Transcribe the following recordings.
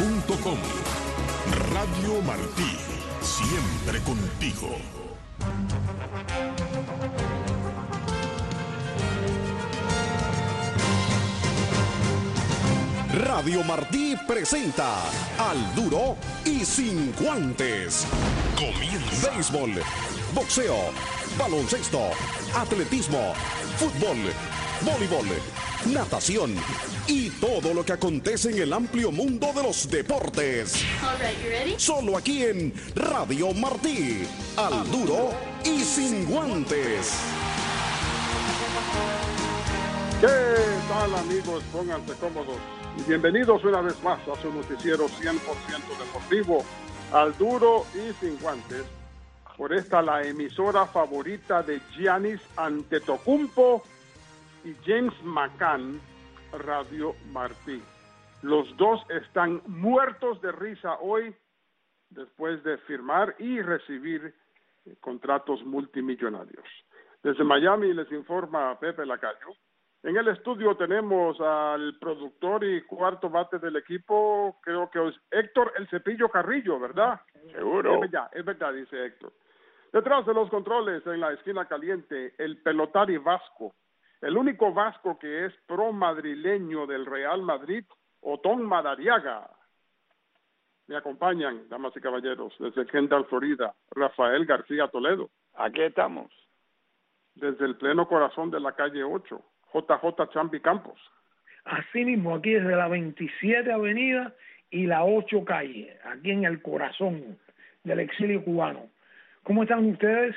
radio.com. Radio Martí, siempre contigo. Radio Martí presenta Al Duro y Sin Guantes. Comienza. Béisbol, boxeo, baloncesto, atletismo, fútbol, voleibol, natación y todo lo que acontece en el amplio mundo de los deportes. All right, you ready? Solo aquí en Radio Martí. Al Duro y Sin Guantes. ¿Qué tal, amigos? Pónganse cómodos. Y bienvenidos una vez más a su noticiero 100% deportivo, Al Duro y Sin Guantes. Por esta, la emisora favorita de Giannis Antetokounmpo y James McCann, Radio Martí. Los dos están muertos de risa hoy después de firmar y recibir contratos multimillonarios. Desde Miami les informa Pepe Lacayo. En el estudio tenemos al productor y cuarto bate del equipo, creo que es Héctor El Cepillo Carrillo, ¿verdad? Seguro. Es verdad, dice Héctor. Detrás de los controles, en la esquina caliente, el pelotari vasco, el único vasco que es pro madrileño del Real Madrid, Otón Madariaga. Me acompañan, damas y caballeros, desde Kendall, Florida, Rafael García Toledo. Aquí estamos. Desde el pleno corazón de la calle 8, JJ Chambi Campos. Así mismo, aquí desde la 27 Avenida y la 8 Calle, aquí en el corazón del exilio cubano. ¿Cómo están ustedes?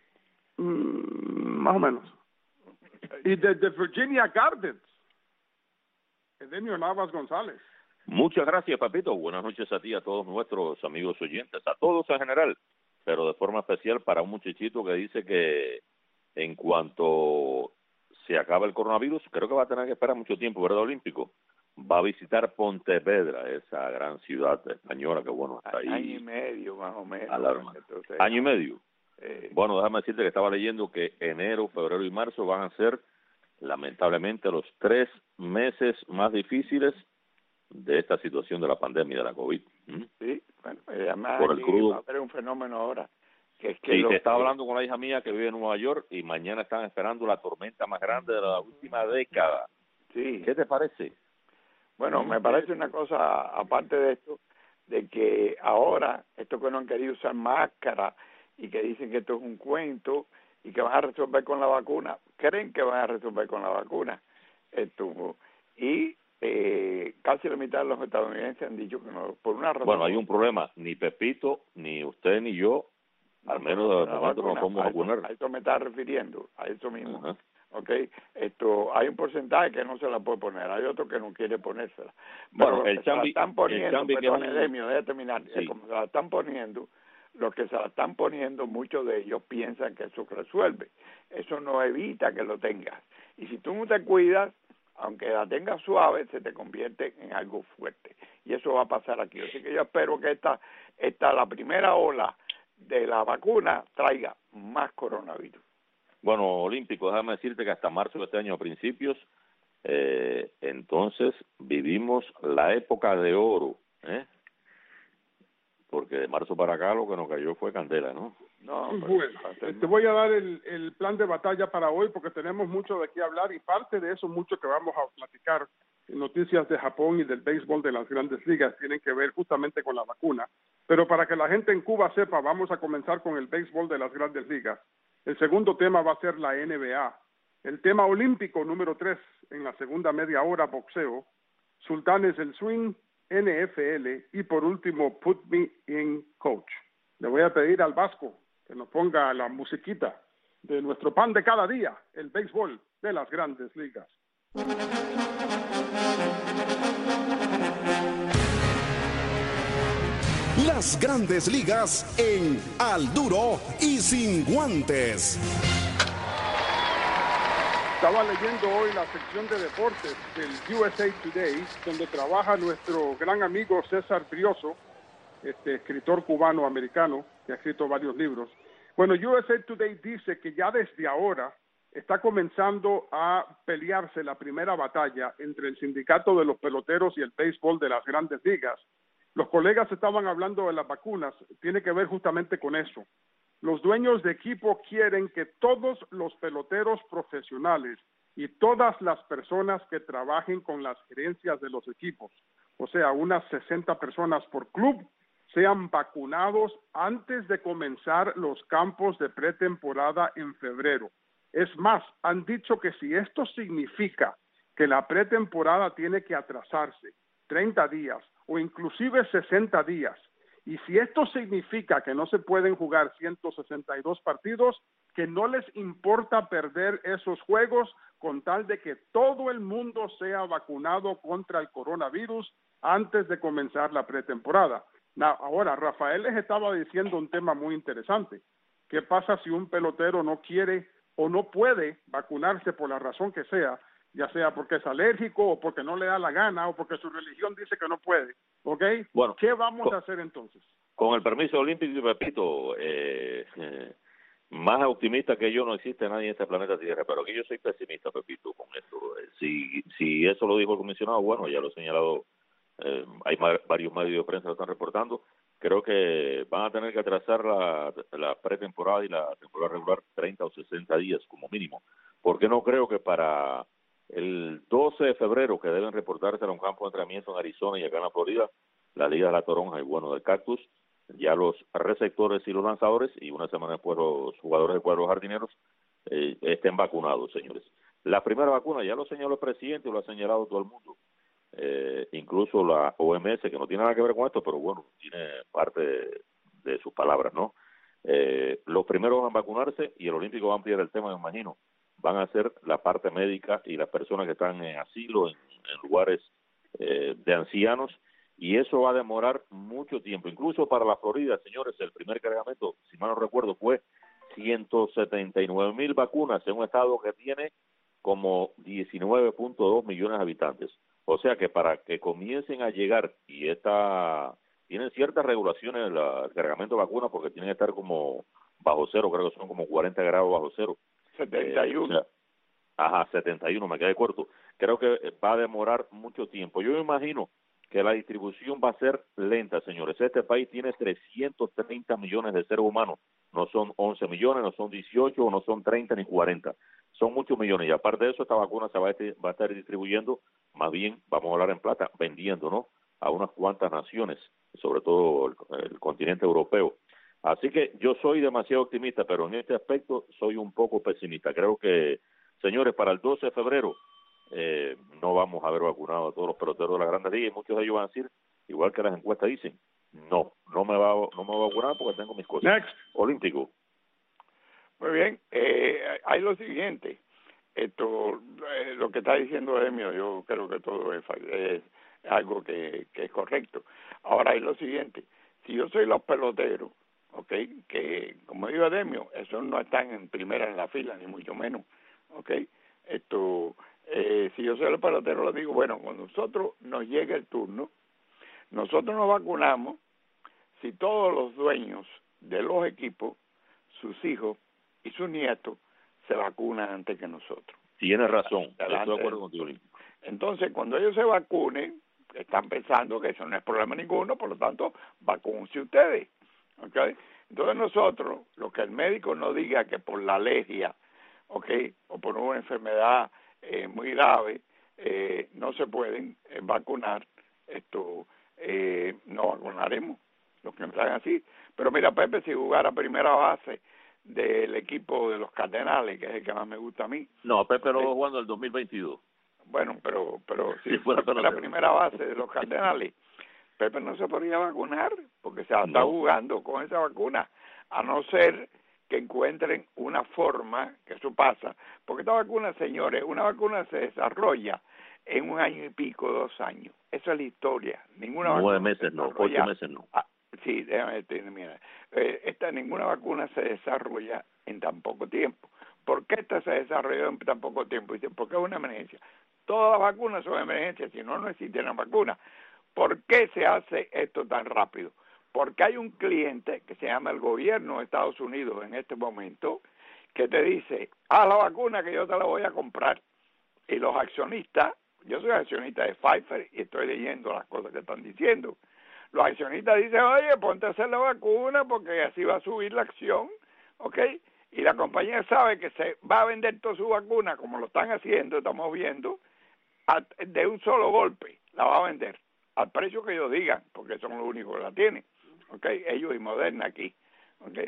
Más o menos. Y desde Virginia Gardens, Edenio Navas González. Muchas gracias, Papito. Buenas noches a ti, a todos nuestros amigos oyentes, a todos en general, pero de forma especial para un muchachito que dice que en cuanto se acaba el coronavirus, creo que va a tener que esperar mucho tiempo, ¿verdad, Olímpico? Va a visitar Pontevedra, esa gran ciudad española que, bueno, está ahí. Año y medio, más o menos. Entonces, ¿año y medio? Bueno, déjame decirte que estaba leyendo que enero, febrero y marzo van a ser, lamentablemente, los 3 meses más difíciles de esta situación de la pandemia de la COVID. Sí, bueno, además por el crudo. va a haber un fenómeno ahora. Que es que sí, estaba hablando con la hija mía que vive en Nueva York y mañana están esperando la tormenta más grande de la última década. Sí. ¿Qué te parece? Bueno, me parece una cosa, aparte de esto, de que ahora, esto que no han querido usar máscara y que dicen que esto es un cuento y que van a resolver con la vacuna, creen que van a resolver con la vacuna. Y casi la mitad de los estadounidenses han dicho que no, por una razón. Bueno, hay un problema, ni Pepito, ni usted, ni yo, al menos de momento no podemos vacunar. A eso me está refiriendo, a eso mismo. Uh-huh. Okay, hay un porcentaje que no se la puede poner, hay otro que no quiere ponérsela. Bueno, pero el Chambi, están poniendo, déjame terminar, sí. como se la están poniendo, los que se la están poniendo, muchos de ellos piensan que eso resuelve. Eso no evita que lo tengas. Y si tú no te cuidas, aunque la tengas suave, se te convierte en algo fuerte. Y eso va a pasar aquí. Así que yo espero que la primera ola de la vacuna traiga más coronavirus. Bueno, Olímpico, déjame decirte que hasta marzo de este año, a principios, entonces vivimos la época de oro, porque de marzo para acá lo que nos cayó fue candela, ¿no? No, bueno, te voy a dar el plan de batalla para hoy porque tenemos mucho de qué hablar y parte de eso mucho que vamos a platicar. Noticias de Japón y del béisbol de las grandes ligas tienen que ver justamente con la vacuna. Pero para que la gente en Cuba sepa, vamos a comenzar con el béisbol de las grandes ligas. El segundo tema va a ser la NBA. El tema olímpico número 3 en la segunda media hora, boxeo. Sultanes del Swing, NFL y por último, Put Me in Coach. Le voy a pedir al Vasco que nos ponga la musiquita de nuestro pan de cada día, el béisbol de las grandes ligas. Las grandes ligas en Al Duro y Sin Guantes. Estaba leyendo hoy la sección de deportes del USA Today, donde trabaja nuestro gran amigo César Brioso, escritor cubano-americano, que ha escrito varios libros. Bueno, USA Today dice que ya desde ahora está comenzando a pelearse la primera batalla entre el sindicato de los peloteros y el béisbol de las grandes ligas Los colegas estaban hablando de las vacunas, tiene que ver justamente con eso. Los dueños de equipo quieren que todos los peloteros profesionales y todas las personas que trabajen con las gerencias de los equipos, o sea, unas 60 personas por club, sean vacunados antes de comenzar los campos de pretemporada en febrero. Es más, han dicho que si esto significa que la pretemporada tiene que atrasarse 30 días o inclusive 60 días, y si esto significa que no se pueden jugar 162 partidos, que no les importa perder esos juegos con tal de que todo el mundo sea vacunado contra el coronavirus antes de comenzar la pretemporada. Ahora, Rafael les estaba diciendo un tema muy interesante. ¿Qué pasa si un pelotero no quiere o no puede vacunarse por la razón que sea, ya sea porque es alérgico o porque no le da la gana o porque su religión dice que no puede? ¿Ok? Bueno, ¿qué vamos a hacer entonces? Con el permiso olímpico, y repito, más optimista que yo no existe nadie en este planeta Tierra, pero aquí yo soy pesimista, Pepito, con esto. Si eso lo dijo el comisionado, bueno, ya lo he señalado, hay varios medios de prensa que lo están reportando. Creo que van a tener que atrasar la pretemporada y la temporada regular 30 o 60 días como mínimo, porque no creo que para el 12 de febrero, que deben reportarse a un campo de entrenamiento en Arizona y acá en la Florida, la Liga de la Toronja y bueno, del Cactus, ya los receptores y los lanzadores, y una semana después los jugadores de cuadros jardineros, estén vacunados, señores. La primera vacuna, ya lo señaló el presidente y lo ha señalado todo el mundo, incluso la OMS, que no tiene nada que ver con esto, pero bueno, tiene parte de sus palabras, ¿no? Los primeros van a vacunarse y el Olímpico va a ampliar el tema, me imagino. Van a ser la parte médica y las personas que están en asilo, en lugares de ancianos, y eso va a demorar mucho tiempo. Incluso para la Florida, señores, el primer cargamento, si mal no recuerdo, fue 179,000 vacunas en un estado que tiene como 19.2 millones de habitantes. O sea que para que comiencen a llegar, y tienen ciertas regulaciones el cargamento de vacunas, porque tienen que estar como bajo cero, creo que son como 40 grados bajo cero. 71. 71, me quedé corto. Creo que va a demorar mucho tiempo. Yo me imagino que la distribución va a ser lenta, señores. Este país tiene 330 millones de seres humanos. No son 11 millones, no son 18, o no son 30 ni 40. Son muchos millones. Y aparte de eso, esta vacuna se va a estar distribuyendo, más bien, vamos a hablar en plata, vendiendo, ¿no?, a unas cuantas naciones, sobre todo el continente europeo. Así que yo soy demasiado optimista, pero en este aspecto soy un poco pesimista. Creo que, señores, para el 12 de febrero no vamos a haber vacunado a todos los peloteros de la Grandes Ligas, y muchos de ellos van a decir, igual que las encuestas dicen, no me va a vacunar porque tengo mis cosas. Next. Olímpico. Muy bien, hay lo siguiente, lo que está diciendo Emio, yo creo que todo es algo que es correcto. Ahora hay lo siguiente, si yo soy los peloteros, okay, que como digo Demio, esos no están en primera en la fila, ni mucho menos, okay, si yo soy el pelotero, le digo, bueno, cuando nosotros nos llegue el turno, nosotros nos vacunamos si todos los dueños de los equipos, sus hijos y sus nietos se vacunan antes que nosotros. Tienes razón, estoy de acuerdo contigo. Entonces, cuando ellos se vacunen, están pensando que eso no es problema ninguno, por lo tanto, vacúnense ustedes, ¿okay? Entonces nosotros, lo que el médico nos diga que por la alergia, ¿okay?, o por una enfermedad muy grave, no se pueden vacunar, no vacunaremos, los que entran así. Pero mira, Pepe, si jugara primera base del equipo de los Cardenales, que es el que más me gusta a mí. No, Pepe lo va jugando en el 2022. Bueno, pero si fuera la primera base de los Cardenales, Pepe no se podría vacunar porque se está jugando con esa vacuna, a no ser que encuentren una forma, que eso pasa, porque esta vacuna, señores, una vacuna se desarrolla en 1 año y pico, 2 años. Esa es la historia. Ninguna 9 meses no, 8 meses no. Sí, déjame decir, mira, ninguna vacuna se desarrolla en tan poco tiempo. ¿Por qué esta se desarrolló en tan poco tiempo? Dicen, porque es una emergencia. Todas las vacunas son emergencias, si no, no existe una vacuna. ¿Por qué se hace esto tan rápido? Porque hay un cliente que se llama el gobierno de Estados Unidos en este momento, que te dice, la vacuna que yo te la voy a comprar. Y los accionistas, yo soy accionista de Pfizer y estoy leyendo las cosas que están diciendo, Los accionistas dicen, oye, ponte a hacer la vacuna porque así va a subir la acción, ¿ok? Y la compañía sabe que se va a vender toda su vacuna, como lo están haciendo, estamos viendo, de un solo golpe, la va a vender al precio que ellos digan, porque son los únicos que la tienen, ¿ok? Ellos y Moderna aquí, ¿ok?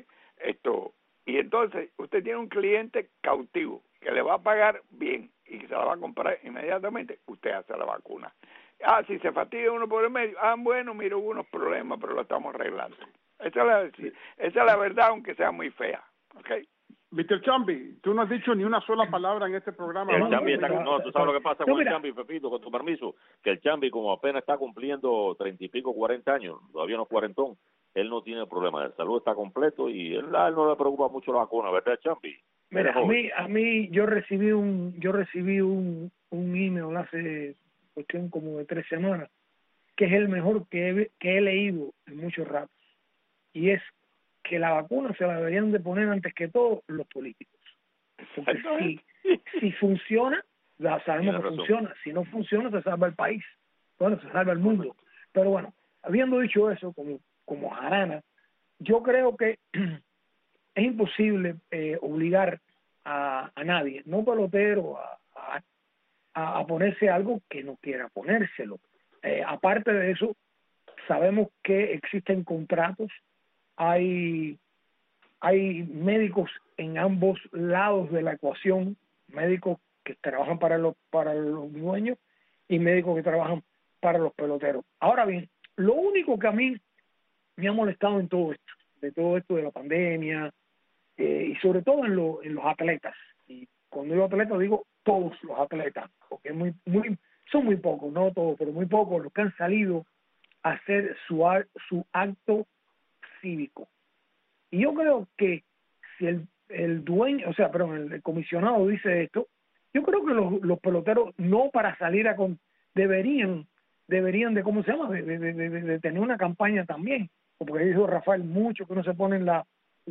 Y entonces usted tiene un cliente cautivo que le va a pagar bien y que se la va a comprar inmediatamente, usted hace la vacuna. Si se fatiga uno por el medio, bueno, mira, hubo unos problemas, pero lo estamos arreglando. Esa es la verdad, aunque sea muy fea, ¿ok? Mr. Chambi, tú no has dicho ni una sola palabra en este programa. El Chambi tú sabes lo que pasa con el Chambi, Pepito, con tu permiso, que el Chambi, como apenas está cumpliendo 30 y pico, 40 años, todavía no es cuarentón, él no tiene problema de salud, está completo y él no le preocupa mucho la vacuna, ¿verdad, Chambi? Mira, a mí yo recibí un email hace cuestión como de 3 semanas, que es el mejor que he leído en mucho rato, y es que la vacuna se la deberían de poner antes que todo los políticos, porque si funciona, ya sabemos que funciona, si no funciona se salva el país, bueno, se salva el mundo. Pero bueno, habiendo dicho eso, como jarana, yo creo que es imposible obligar a nadie, no pelotero, a ponerse algo que no quiera ponérselo. Aparte de eso, sabemos que existen contratos, hay médicos en ambos lados de la ecuación, médicos que trabajan para los dueños y médicos que trabajan para los peloteros. Ahora bien, lo único que a mí me ha molestado en todo esto de la pandemia, y sobre todo en los atletas, y cuando digo atletas digo todos los atletas, porque son muy pocos, no todos, pero muy pocos los que han salido a hacer su acto cívico. Y yo creo que si el dueño, el comisionado dice esto, yo creo que los peloteros no para salir deberían de, ¿cómo se llama? De tener una campaña también, porque dijo Rafael mucho que no se ponen la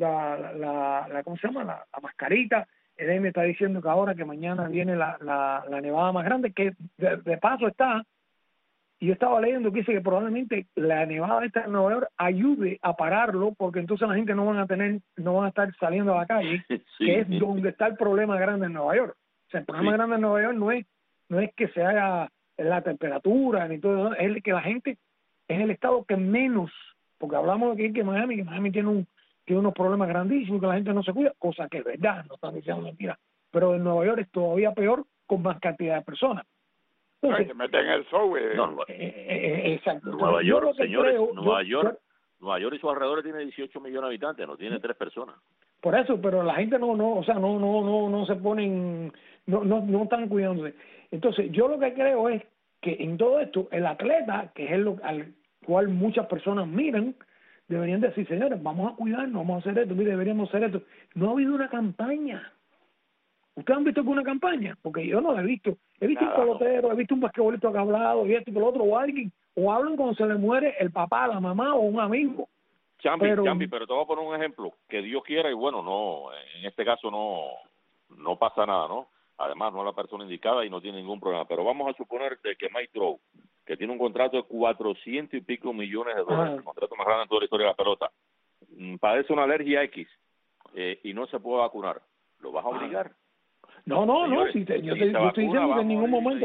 ¿cómo se llama? La mascarita. Él me está diciendo que ahora que mañana viene la nevada más grande, que de paso está. Y yo estaba leyendo que dice que probablemente la nevada esta en Nueva York ayude a pararlo, porque entonces la gente no van a estar saliendo a la calle, sí, que es donde está el problema grande en Nueva York. O sea, el problema grande en Nueva York no es que se haga la temperatura ni todo eso, es que la gente es el estado que menos, porque hablamos de que Miami tiene unos problemas grandísimos, que la gente no se cuida, cosa que es verdad, no están diciendo mentiras, pero en Nueva York es todavía peor con más cantidad de personas. Entonces, se meten en el show. Exacto. Nueva York, señores, Nueva York y sus alrededores tiene 18 millones de habitantes, no tiene 3 personas. Por eso, pero la gente no se ponen, no están cuidándose. Entonces, yo lo que creo es que en todo esto, el atleta, que es al cual muchas personas miran, deberían decir, señores, vamos a cuidarnos, vamos a hacer esto, deberíamos hacer esto. No ha habido una campaña. ¿Ustedes han visto alguna campaña? Porque yo no la he visto. He visto un pelotero, he visto un basquetbolista que ha hablado, y esto y lo otro, o alguien, o hablan cuando se le muere el papá, la mamá o un amigo. Chambi, pero te voy a poner un ejemplo, que Dios quiera, y bueno, no, en este caso no pasa nada, ¿no? Además, no es la persona indicada y no tiene ningún problema. Pero vamos a suponer de que Mike Trout, que tiene un contrato de 400 y pico millones de dólares, el contrato más grande en toda la historia de la pelota, padece una alergia X y no se puede vacunar, ¿lo vas a obligar? No, señores, yo estoy diciendo que en ningún momento.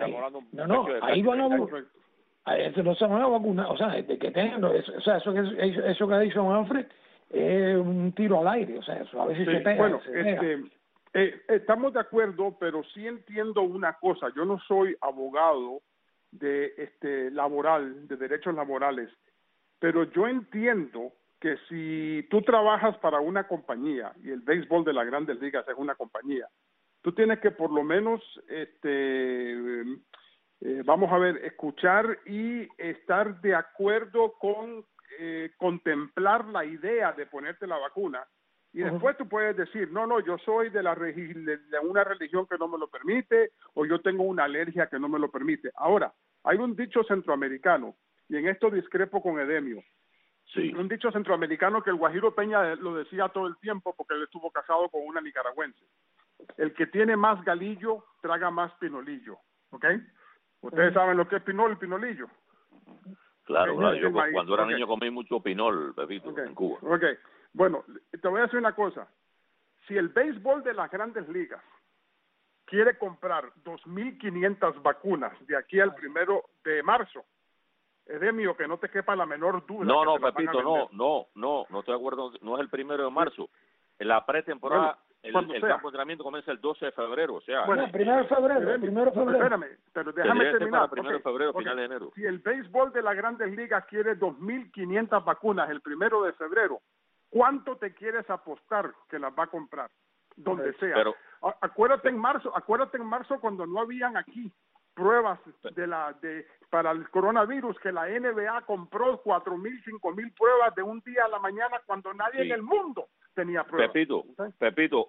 Ahí van a no se van a vacunar, o sea, de que tengan, eso que ha dicho Manfred es un tiro al aire, o sea, eso a veces se pega. Bueno, estamos de acuerdo, pero sí entiendo una cosa. Yo no soy abogado de laboral, de derechos laborales, pero yo entiendo que si tú trabajas para una compañía, y el béisbol de las Grandes Ligas es una compañía, tú tienes que por lo menos, vamos a ver, escuchar y estar de acuerdo con contemplar la idea de ponerte la vacuna. Y después tú puedes decir, no, yo soy de una religión que no me lo permite, o yo tengo una alergia que no me lo permite. Ahora, hay un dicho centroamericano, y en esto discrepo con Edemio. Sí. Un dicho centroamericano que el Guajiro Peña lo decía todo el tiempo porque él estuvo casado con una nicaragüense. El que tiene más galillo, traga más pinolillo, ¿ok? Ustedes saben lo que es pinolillo. Claro, En el yo maíz. cuando era Ok. niño comí mucho pinol, Pepito, Ok. en Cuba. Ok. Bueno, te voy a decir una cosa. Si el béisbol de las grandes ligas quiere comprar 2.500 vacunas de aquí al 1 de marzo, Edemio, que no te quepa la menor duda. No, que no, te las van a Pepito, vender. no estoy de acuerdo, no es el 1 de marzo. En la pretemporada, Bueno, cuando el sea. campo de entrenamiento comienza el 12 de febrero, o sea, Bueno, No, 1 de febrero. Espérame, pero déjame tendría que ser terminar. para 1 de febrero, final de enero. Si el béisbol de las grandes ligas quiere 2.500 vacunas el 1 de febrero, ¿cuánto te quieres apostar que las va a comprar? Donde sea. Pero- Acuérdate en marzo cuando no habían aquí pruebas para el coronavirus, que la NBA compró 4.000, 5.000 pruebas de un día a la mañana cuando nadie Sí. en el mundo tenía pruebas. Pepito,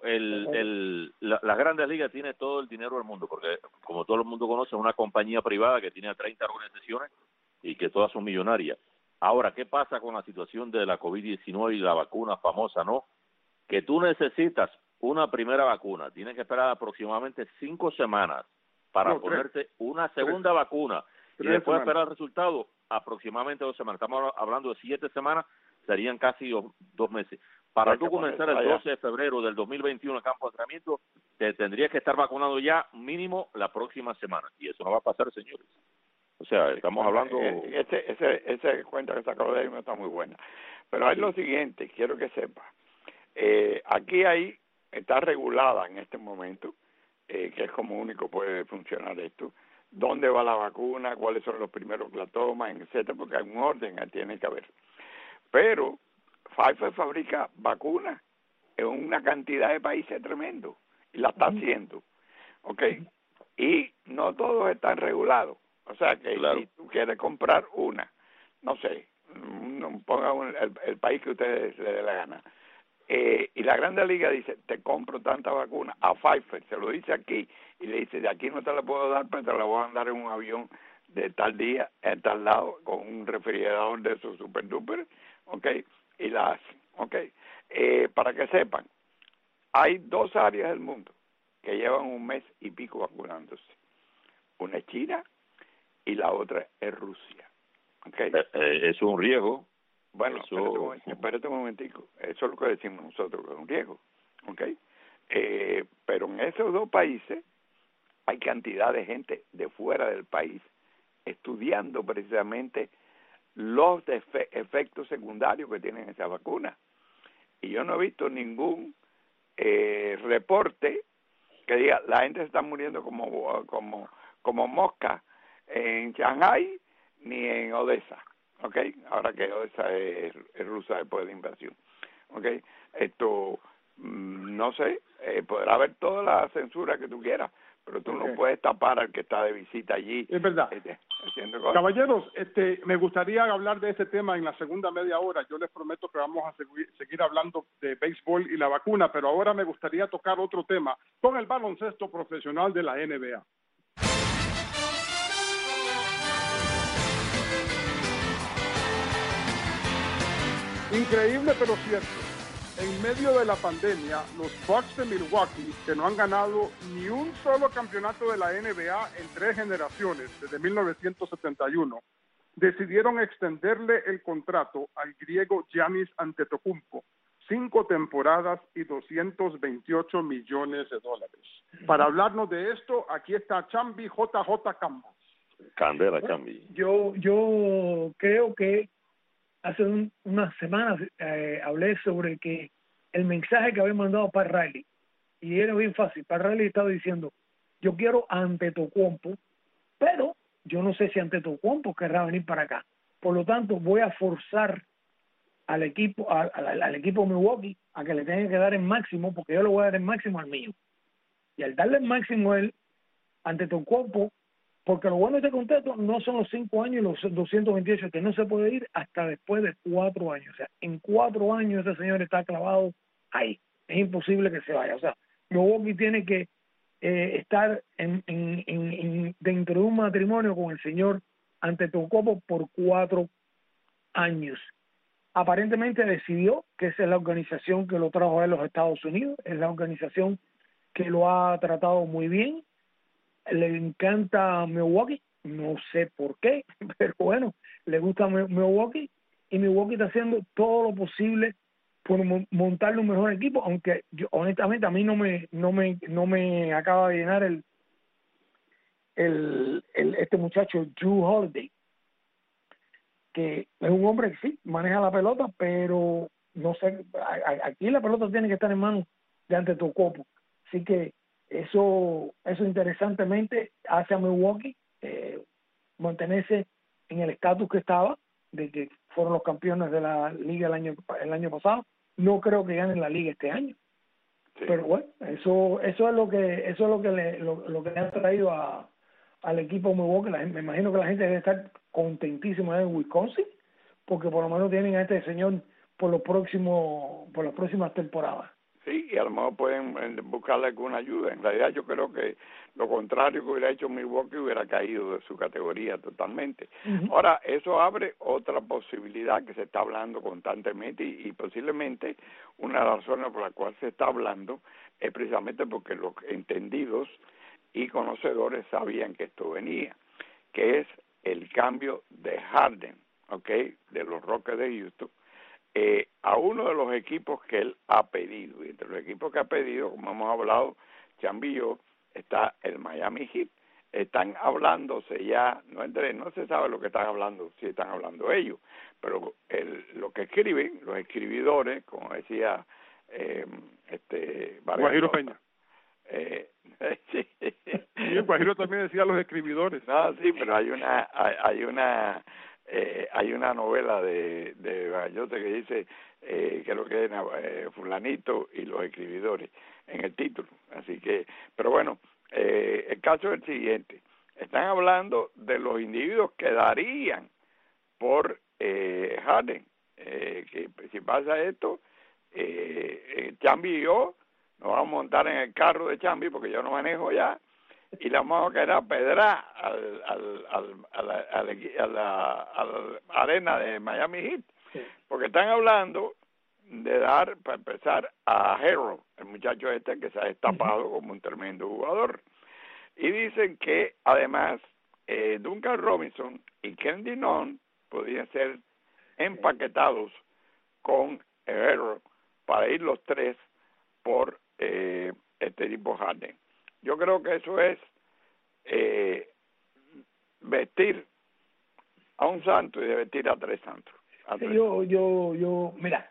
las grandes ligas tiene todo el dinero del mundo, porque como todo el mundo conoce, es una compañía privada que tiene 30 organizaciones y que todas son millonarias. Ahora, ¿qué pasa con la situación de la COVID-19 y la vacuna famosa, no? Que tú necesitas una primera vacuna, tienes que esperar aproximadamente 5 semanas para No, 3. ponerte una segunda vacuna y 3 después semanas. esperar el resultado aproximadamente 2 semanas. Estamos hablando de 7 semanas, serían casi 2 meses. Para Hay que tú comenzar ponerse el allá. 12 de febrero del 2021 el campo de entrenamiento, te tendrías que estar vacunado ya mínimo la próxima semana. Y eso no va a pasar, señores. O sea, estamos hablando... Ese cuento que se acabó de decir está muy buena. Pero hay lo siguiente, quiero que sepa. Aquí está regulada en este momento, que es como único puede funcionar esto, dónde va la vacuna, cuáles son los primeros que la toman, etcétera, porque hay un orden, tiene que haber. Pero Pfizer fabrica vacunas en una cantidad de países tremendo y la está haciendo, ¿ok? Y no todos están regulados. O sea que Claro. si tú quieres comprar una, no sé, ponga el país que ustedes le dé la gana, y la Grande Liga dice, te compro tanta vacuna a Pfizer, se lo dice aquí, y le dice, de aquí no te la puedo dar, pero te la voy a mandar en un avión de tal día, en tal lado, con un refrigerador de esos super duper, ¿ok? Y la hacen, ¿ok? Para que sepan, hay 2 áreas del mundo que llevan 1 mes y pico vacunándose. Una es China y la otra es Rusia, ¿ok? es un riesgo. Bueno, Eso... espérate un momentico. Eso es lo que decimos nosotros, que es un riesgo, ¿ok? Pero en esos 2 países hay cantidad de gente de fuera del país estudiando precisamente los efectos secundarios que tienen esa vacuna. Y yo no he visto ningún reporte que diga la gente se está muriendo como mosca en Shanghái ni en Odessa, ¿ok? Ahora que Odessa es rusa después de la invasión, ¿ok? Esto, no sé, podrá haber toda la censura que tú quieras, pero tú no puedes tapar al que está de visita allí. Es verdad. Haciendo cosas. Caballeros, me gustaría hablar de ese tema en la segunda media hora. Yo les prometo que vamos a seguir hablando de béisbol y la vacuna, pero ahora me gustaría tocar otro tema con el baloncesto profesional de la NBA. Increíble pero cierto. En medio de la pandemia, los Bucks de Milwaukee, que no han ganado ni un solo campeonato de la NBA en 3 generaciones, desde 1971, decidieron extenderle el contrato al griego Giannis Antetokounmpo, 5 temporadas y $228 millones. Para hablarnos de esto, aquí está Chambi JJ Campos. Candela, Chambi. Yo creo que hace unas semanas hablé sobre que el mensaje que había mandado Pat Riley, y era bien fácil. Pat Riley estaba diciendo, yo quiero a Antetokounmpo, pero yo no sé si Antetokounmpo querrá venir para acá. Por lo tanto, voy a forzar al equipo al equipo Milwaukee a que le tenga que dar el máximo, porque yo le voy a dar el máximo al mío. Y al darle el máximo a él, Antetokounmpo, porque lo bueno de este contrato no son los 5 años y los 228, que no se puede ir hasta después de 4 años. O sea, en 4 años ese señor está clavado ahí. Es imposible que se vaya. O sea, Milwaukee tiene que estar dentro de un matrimonio con el señor Antetokounmpo por 4 años. Aparentemente decidió que esa es la organización que lo trajo a los Estados Unidos, es la organización que lo ha tratado muy bien. Le encanta Milwaukee, no sé por qué, pero bueno, le gusta Milwaukee, y Milwaukee está haciendo todo lo posible por montarle un mejor equipo, aunque yo, honestamente, a mí no me acaba de llenar este muchacho Drew Holiday, que es un hombre que sí maneja la pelota, pero no sé, aquí la pelota tiene que estar en manos de Antetokounmpo, así que eso interesantemente hace a Milwaukee mantenerse en el estatus que estaba, de que fueron los campeones de la liga el año pasado. No creo que ganen la liga este año, sí. Pero bueno, eso es lo que le ha traído al equipo Milwaukee. Me imagino que la gente debe estar contentísima en Wisconsin, porque por lo menos tienen a este señor por las próximas temporadas. Sí, y a lo mejor pueden buscarle alguna ayuda. En realidad yo creo que lo contrario que hubiera hecho Milwaukee hubiera caído de su categoría totalmente. Uh-huh. Ahora, eso abre otra posibilidad que se está hablando constantemente y posiblemente una de las razones por la cual se está hablando es precisamente porque los entendidos y conocedores sabían que esto venía, que es el cambio de Harden, ¿okay?, de los Rockets de Houston, a uno de los equipos que él ha pedido. Y entre los equipos que ha pedido, como hemos hablado, Chambi y yo, está el Miami Heat. Están hablándose ya, no se sabe lo que están hablando, si están hablando ellos, pero lo que escriben, los escribidores, como decía Guajiro Peña. Sí. Y el Guajiro también decía los escribidores. No, sí, pero hay una novela de Gallote que dice que lo que es fulanito y los escribidores en el título, así que, pero bueno, el caso es el siguiente: están hablando de los individuos que darían por Harden, que si pasa esto, Chambi y yo nos vamos a montar en el carro de Chambi, porque yo no manejo ya, y le vamos a quedar pedra a la arena de Miami Heat, sí. Porque están hablando de dar, para empezar, a Herro, el muchacho que se ha destapado como un tremendo jugador, y dicen que además Duncan Robinson y Kennedy Nunn podrían ser empaquetados con Herro para ir los tres por este tipo Harden. Yo creo que eso es vestir a un santo y de vestir a tres santos. Sí, mira,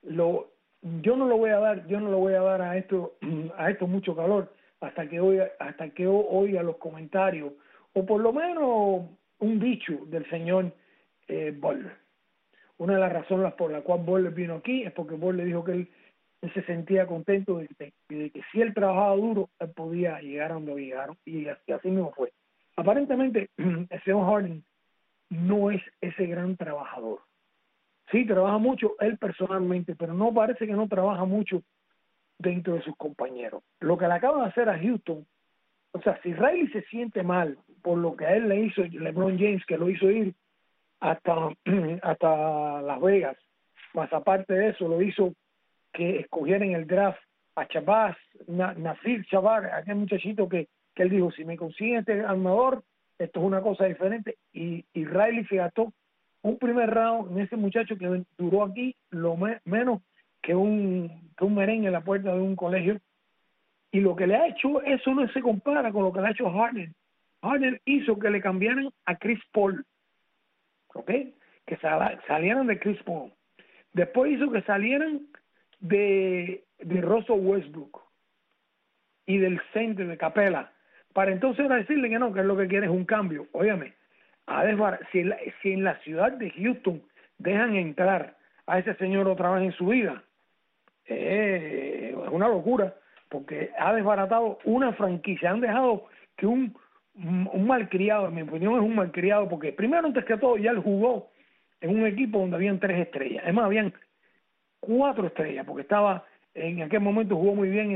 yo no lo voy a dar a esto mucho calor hasta que oiga los comentarios, o por lo menos un dicho del señor Boller. Una de las razones por la cual Boller vino aquí es porque Boller dijo que él se sentía contento de que si él trabajaba duro, él podía llegar a donde llegaron, y así mismo fue. Aparentemente, el señor Harden no es ese gran trabajador. Sí, trabaja mucho él personalmente, pero no parece que no trabaja mucho dentro de sus compañeros. Lo que le acaban de hacer a Houston, o sea, si Riley se siente mal por lo que a él le hizo LeBron James, que lo hizo ir hasta Las Vegas, más aparte de eso, lo hizo que escogieran en el draft a Shabazz, Nasir Shabazz, aquel muchachito que él dijo, si me consiguen este armador, esto es una cosa diferente, y Riley se gastó un primer round en ese muchacho que duró aquí lo menos que un merengue en la puerta de un colegio, y lo que le ha hecho, eso no se compara con lo que le ha hecho Harden. Harden hizo que le cambiaran a Chris Paul, ¿ok?, que salieran de Chris Paul, después hizo que salieran de Russell Westbrook y del center de Capela, para entonces decirle que no, que es lo que quiere es un cambio. Óyame, si en la ciudad de Houston dejan entrar a ese señor otra vez en su vida, es una locura, porque ha desbaratado una franquicia. Han dejado que un malcriado, en mi opinión es un malcriado, porque primero, antes que todo, ya él jugó en un equipo donde habían 3 estrellas, además habían 4 estrellas, porque estaba, en aquel momento jugó muy bien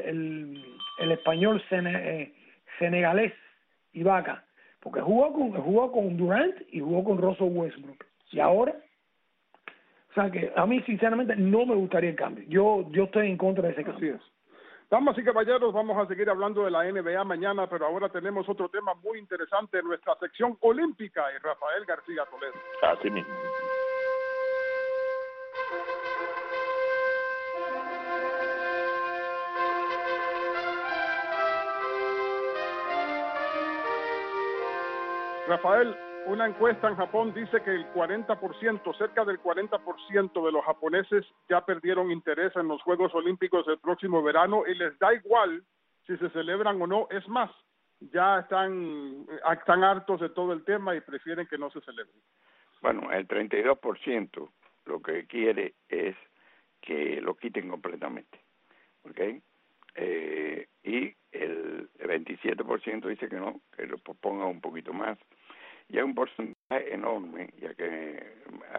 el español senegalés Ibaka, porque jugó con Durant y jugó con Russell Westbrook, y ahora, o sea que a mí sinceramente no me gustaría el cambio. Yo estoy en contra de ese cambio. Así es. Damas y caballeros, vamos a seguir hablando de la NBA mañana, pero ahora tenemos otro tema muy interesante en nuestra sección olímpica y Rafael García Toledo. Así mismo. Rafael, una encuesta en Japón dice que el 40%, cerca del 40% de los japoneses ya perdieron interés en los Juegos Olímpicos del próximo verano y les da igual si se celebran o no. Es más, ya están hartos de todo el tema y prefieren que no se celebren. Bueno, el 32% lo que quiere es que lo quiten completamente, ¿ok? Y el 27% dice que no, que lo ponga un poquito más. Y hay un porcentaje enorme, ya que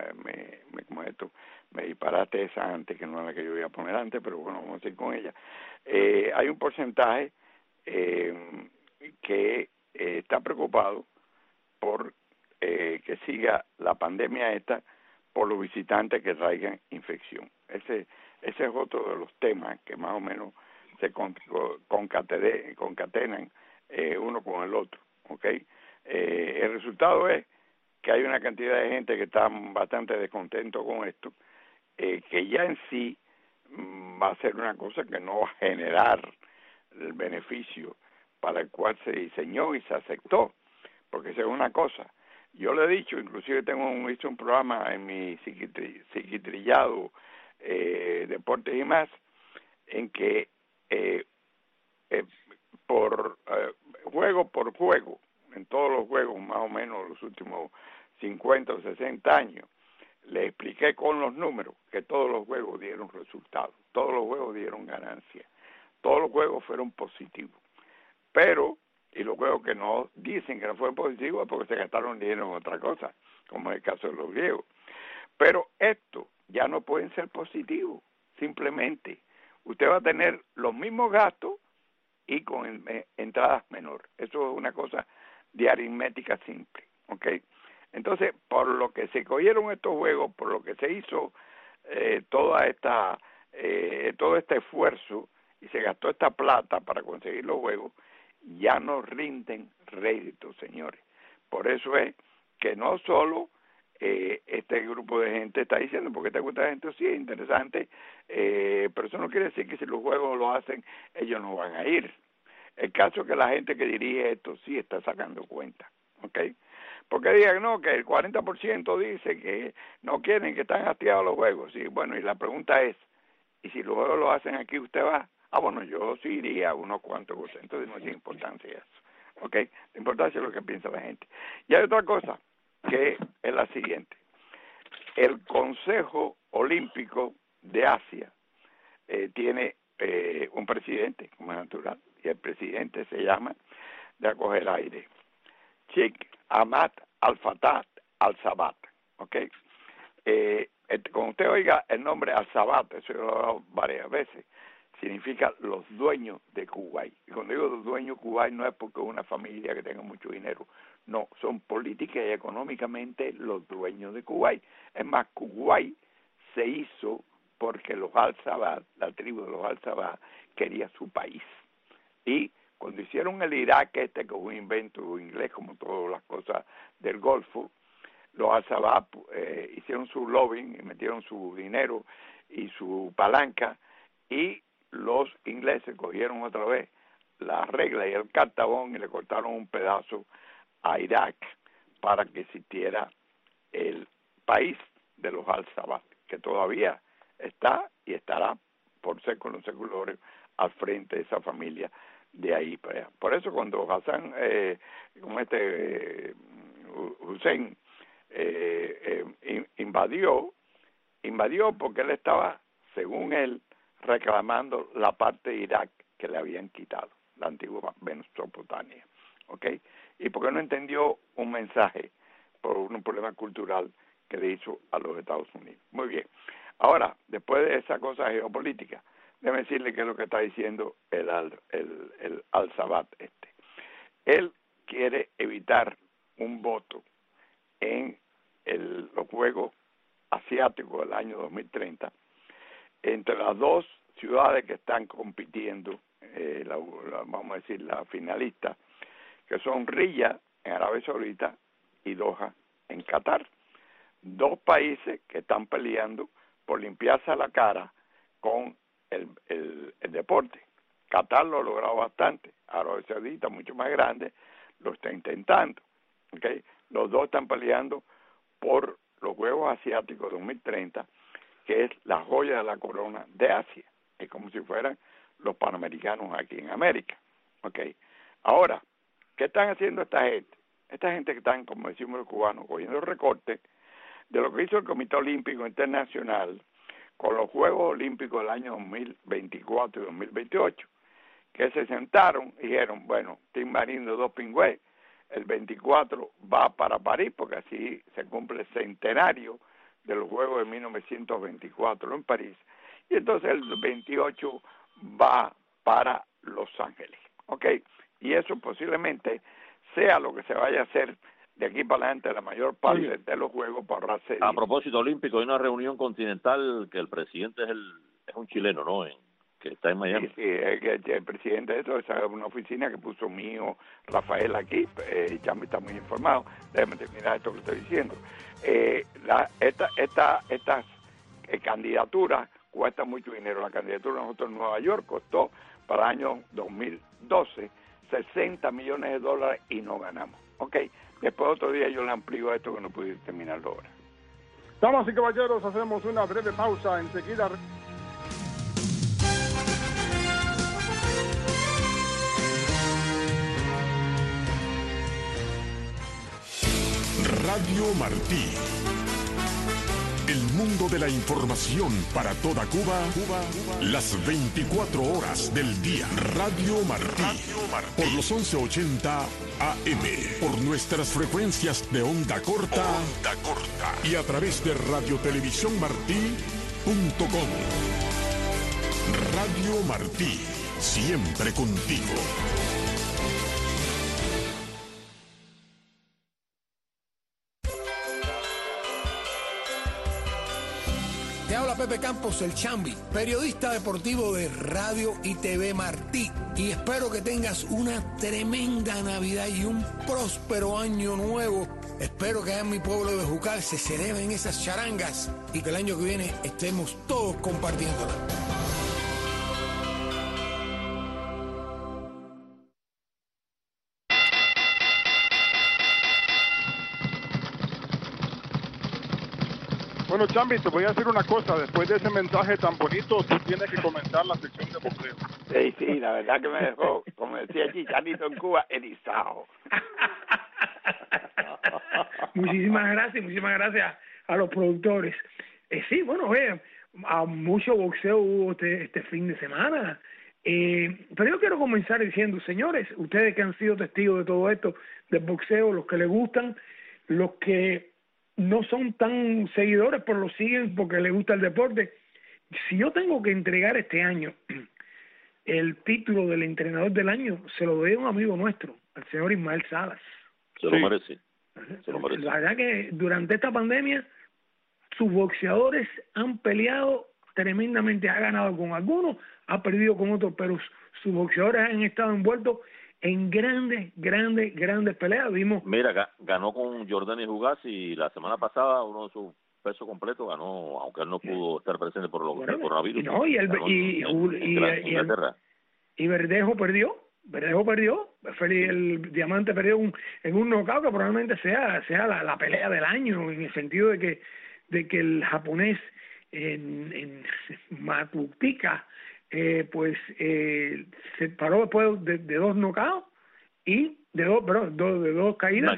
me disparaste esa antes, que no era la que yo iba a poner antes, pero bueno, vamos a ir con ella. Hay un porcentaje que está preocupado por que siga la pandemia esta por los visitantes que traigan infección. Ese es otro de los temas que más o menos se concatenan uno con el otro, ¿ok? El resultado es que hay una cantidad de gente que está bastante descontento con esto, que ya en sí va a ser una cosa que no va a generar el beneficio para el cual se diseñó y se aceptó, porque esa es una cosa. Yo le he dicho, inclusive hice un programa en mi psiquitrillado Deportes y Más, en que por juego por juego, en todos los juegos, más o menos los últimos 50 o 60 años, le expliqué con los números que todos los juegos dieron resultados, todos los juegos dieron ganancias, todos los juegos fueron positivos. Pero, y los juegos que no dicen que no fueron positivos es porque se gastaron dinero en otra cosa, como es el caso de los griegos. Pero esto ya no pueden ser positivos, simplemente. Usted va a tener los mismos gastos y con entradas menores. Eso es una cosa de aritmética simple, ¿ok? Entonces, por lo que se cogieron estos juegos, por lo que se hizo todo este esfuerzo y se gastó esta plata para conseguir los juegos, ya no rinden réditos, señores. Por eso es que no solo este grupo de gente está diciendo, porque esta grupo de gente sí es interesante, pero eso no quiere decir que si los juegos lo hacen, ellos no van a ir. El caso es que la gente que dirige esto sí está sacando cuenta, ¿ok? Porque digan, no, que el 40% dice que no quieren, que están hastiados los juegos. Sí, bueno, y la pregunta es, ¿y si los juegos lo hacen aquí, usted va? Ah, bueno, yo sí iría a unos cuantos por ciento, entonces no tiene importancia eso, ¿ok? La importancia es lo que piensa la gente. Y hay otra cosa, que es la siguiente. El Consejo Olímpico de Asia tiene un presidente, como es natural, y el presidente se llama, de acoger aire, Sheikh Ahmad Al-Fatah Al-Sabat, ¿ok? Cuando usted oiga el nombre Al-Sabat, eso lo he hablado varias veces, significa los dueños de Kuwait. Y cuando digo los dueños de Kuwait no es porque es una familia que tenga mucho dinero, no, son política y económicamente los dueños de Kuwait. Es más, Kuwait se hizo porque los Al-Sabat, la tribu de los Al-Sabat, quería su país. Y cuando hicieron el Irak, que es un invento inglés, como todas las cosas del Golfo, los Al-Sabat hicieron su lobbying y metieron su dinero y su palanca, y los ingleses cogieron otra vez la regla y el cartabón y le cortaron un pedazo a Irak para que existiera el país de los Al-Sabat, que todavía está y estará por séculos y séculos al frente de esa familia de ahí para allá. Por eso cuando Hassan, Hussein invadió porque él estaba, según él, reclamando la parte de Irak que le habían quitado, la antigua Mesopotamia, ¿ok? Y porque no entendió un mensaje por un problema cultural que le hizo a los Estados Unidos. Muy bien. Ahora, después de esa cosa geopolítica, déjeme decirle qué es lo que está diciendo el Al-Sabat este. Él quiere evitar un voto en los Juegos Asiáticos del año 2030 entre las dos ciudades que están compitiendo, vamos a decir, la finalista, que son Riyadh en Arabia Saudita y Doha en Qatar. Dos países que están peleando por limpiarse la cara con el deporte. Qatar lo ha logrado bastante, Arabia Saudita, mucho más grande, lo está intentando. ¿Okay? Los dos están peleando por los Juegos Asiáticos 2030, que es la joya de la corona de Asia. Es como si fueran los Panamericanos aquí en América. ¿Okay? Ahora, ¿qué están haciendo esta gente? Esta gente que están, como decimos los cubanos, cogiendo recortes de lo que hizo el Comité Olímpico Internacional con los Juegos Olímpicos del año 2024 y 2028, que se sentaron y dijeron, bueno, Team Marino Doping Way, el 24 va para París, porque así se cumple el centenario de los Juegos de 1924 en París, y entonces el 28 va para Los Ángeles, ¿ok? Y eso posiblemente sea lo que se vaya a hacer de aquí para adelante la mayor parte de los Juegos para ahorrarse. A propósito olímpico, hay una reunión continental que el presidente es un chileno, ¿no? Que está en Miami. Sí, es que el presidente de eso es una oficina que puso mío Rafael aquí, ya me está muy informado. Déjame terminar esto que estoy diciendo. Estas candidaturas cuestan mucho dinero. La candidatura de nosotros en Nueva York costó para el año 2012 $60 millones y no ganamos. ¿Ok? Después otro día yo le amplío esto que no pude terminarlo ahora. Damas y caballeros, hacemos una breve pausa. Enseguida... Radio Martí. El mundo de la información para toda Cuba, las 24 horas del día. Radio Martí. Por los 1180 AM. Por nuestras frecuencias de onda corta. Y a través de radiotelevisiónmartí.com. Radio Martí. Siempre contigo. Te habla Pepe Campos, el Chambi, periodista deportivo de Radio y TV Martí. Y espero que tengas una tremenda Navidad y un próspero año nuevo. Espero que allá en mi pueblo de Jucal se celebren esas charangas y que el año que viene estemos todos compartiéndolas. Bueno, Chambi, te voy a decir una cosa. Después de ese mensaje tan bonito, tú tienes que comenzar la sección de boxeo. Sí, la verdad que me dejó, como decía Chicharito en Cuba, erizado. Muchísimas gracias a los productores. Sí, bueno, a mucho boxeo hubo este fin de semana. Pero yo quiero comenzar diciendo, señores, ustedes que han sido testigos de todo esto, del boxeo, los que les gustan, los que no son tan seguidores, pero lo siguen porque les gusta el deporte. Si yo tengo que entregar este año el título del entrenador del año, se lo doy a un amigo nuestro, al señor Ismael Salas. Se lo merece. La verdad que durante esta pandemia sus boxeadores han peleado tremendamente, ha ganado con algunos, ha perdido con otros, pero sus boxeadores han estado envueltos en grandes peleas. Vimos. Mira, ganó con Jordani Jugás y la semana pasada uno de sus pesos completos ganó, aunque él no pudo estar presente por el coronavirus. No, y Verdejo perdió. El Diamante perdió en un knockout que probablemente sea la pelea del año, en el sentido de que el japonés en Matutika se paró después de dos knockouts y de dos caídas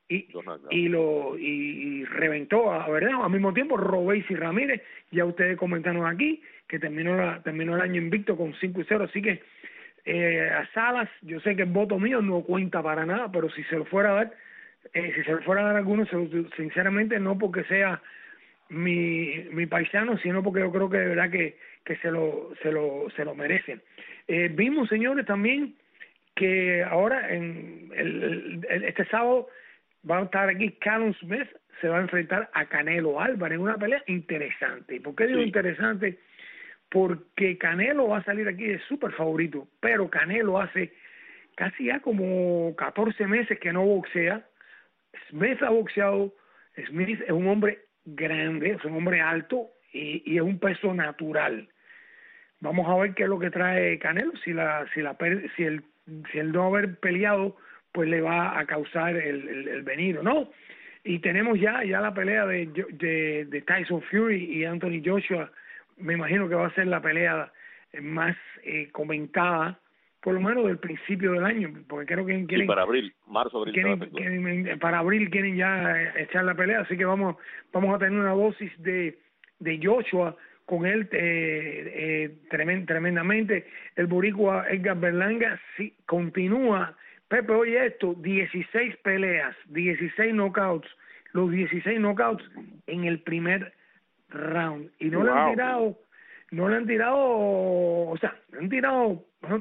y reventó a Verdejo. Al mismo tiempo Robéis y Ramírez, ya ustedes comentaron aquí que terminó el año invicto con 5-0, así que a Salas, yo sé que el voto mío no cuenta para nada, pero si se lo fuera a dar, a alguno, sinceramente no porque sea mi paisano, sino porque yo creo que de verdad que se lo merecen. Vimos, señores, también que ahora este sábado va a estar aquí Callum Smith, se va a enfrentar a Canelo Álvarez en una pelea interesante. ¿Por qué digo interesante? porque Canelo va a salir aquí de súper favorito, pero Canelo hace casi ya como 14 meses que no boxea. Smith ha boxeado. Smith es un hombre grande, es un hombre alto y es un peso natural. Vamos a ver qué es lo que trae Canelo, si el no haber peleado pues le va a causar el venir o no. Y tenemos ya la pelea de Tyson Fury y Anthony Joshua. Me imagino que va a ser la pelea más comentada, por lo menos del principio del año, porque creo que quieren... Sí, para marzo, abril. Para abril quieren ya echar la pelea, así que vamos a tener una dosis de Joshua con él tremendamente. El boricua Edgar Berlanga sí, continúa. Pepe, oye esto, 16 peleas, 16 knockouts, los 16 knockouts en el primer round. Y no le han tirado, o sea, le han tirado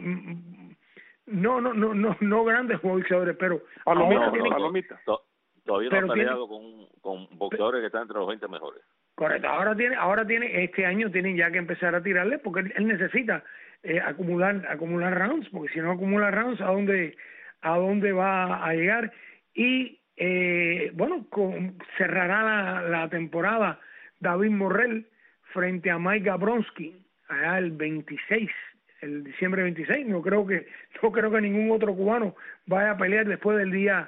no grandes boxeadores, pero palomita. Todavía no ha peleado con boxeadores que están entre los 20 mejores. Correcto, ahora tiene este año tienen ya que empezar a tirarle porque él necesita acumular rounds, porque si no acumula rounds ¿a dónde va a llegar? Y cerrará la temporada David Morrell frente a Mike Gabronsky allá el diciembre 26. No creo que ningún otro cubano vaya a pelear después del día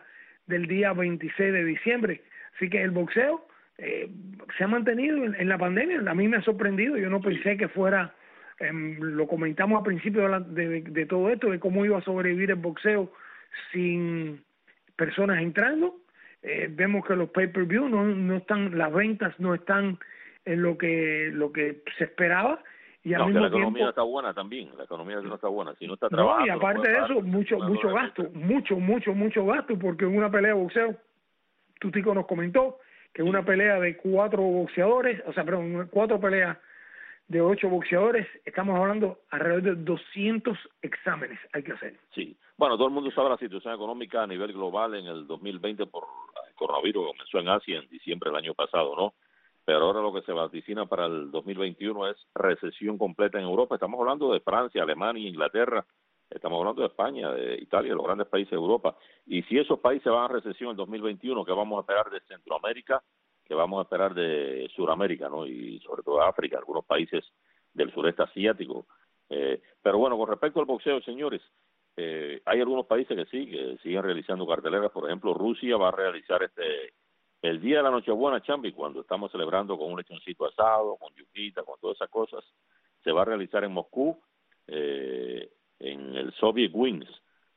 26 de diciembre. Así que el boxeo se ha mantenido en la pandemia. A mí me ha sorprendido. Yo no pensé que fuera, lo comentamos al principio de todo esto, de cómo iba a sobrevivir el boxeo sin personas entrando. Vemos que los pay-per-view no están, las ventas no están en lo que se esperaba. Y al mismo la economía tiempo, está buena también, la economía no está buena, si no está trabajando. Y aparte de eso, mucho gasto, porque en una pelea de boxeo, Tutico nos comentó que en una pelea de 4 boxeadores, 4 peleas de 8 boxeadores, estamos hablando alrededor de 200 exámenes hay que hacer. Sí, bueno, todo el mundo sabe la situación económica a nivel global en el 2020 por el coronavirus, comenzó en Asia en diciembre del año pasado, ¿no? Pero ahora lo que se vaticina para el 2021 es recesión completa en Europa. Estamos hablando de Francia, Alemania, Inglaterra, estamos hablando de España, de Italia, los grandes países de Europa. Y si esos países van a recesión en el 2021, ¿qué vamos a esperar de Centroamérica? ¿Qué vamos a esperar de Sudamérica, ¿no? Y sobre todo de África, algunos países del sureste asiático. Pero bueno, con respecto al boxeo, señores, hay algunos países que siguen realizando carteleras. Por ejemplo, Rusia va a realizar el día de la Nochebuena, Chambi, cuando estamos celebrando con un lechoncito asado, con yuquita, con todas esas cosas, se va a realizar en Moscú, en el Soviet Wings,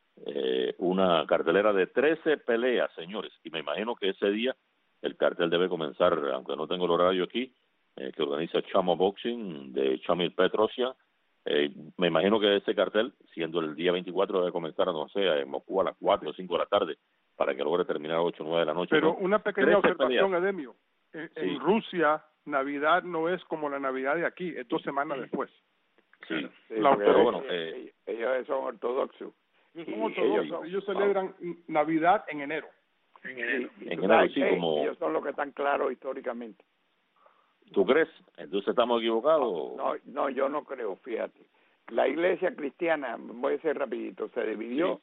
una cartelera de 13 peleas, señores, y me imagino que ese día el cartel debe comenzar, aunque no tengo el horario aquí, que organiza Chamo Boxing de Chamil Petrosian. Me imagino que ese cartel, siendo el día 24, debe comenzar, no sé, en Moscú a las 4 o 5 de la tarde, para que logre terminar a 8 o 9 de la noche. Pero ¿no? una pequeña observación, peleas. Edemio. En Rusia, Navidad no es como la Navidad de aquí, es 2 semanas después. Sí, pero bueno, ellos son ortodoxos. Ellos celebran Navidad en enero. En enero, sí, como... Ellos son los que están claros históricamente. ¿Tú crees? Entonces estamos equivocados. No, yo no creo, fíjate. La iglesia cristiana, voy a ser rapidito, se dividió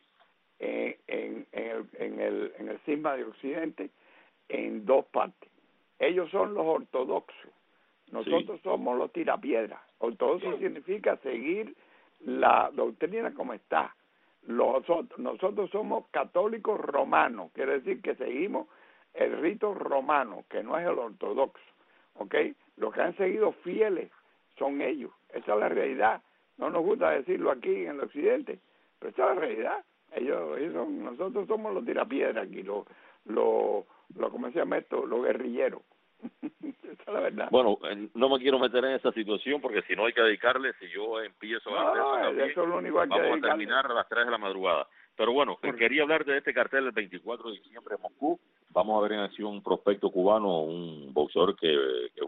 en el cisma de Occidente en 2 partes. Ellos son los ortodoxos, nosotros somos los tirapiedras. Ortodoxo significa seguir la doctrina como está. Nosotros somos católicos romanos, quiere decir que seguimos el rito romano, que no es el ortodoxo, ¿ok? Los que han seguido fieles son ellos, esa es la realidad. No nos gusta decirlo aquí en el occidente, pero esa es la realidad. Nosotros somos los tirapiedras aquí, ¿cómo se llama esto? Los guerrilleros. Esa es la verdad. Bueno, no me quiero meter en esa situación porque si no hay que dedicarle, si yo empiezo a hacer eso también, eso es lo único que vamos a terminar a las 3 de la madrugada. Pero bueno, quería hablar de este cartel del 24 de diciembre en Moscú. Vamos a ver en acción un prospecto cubano, un boxeador que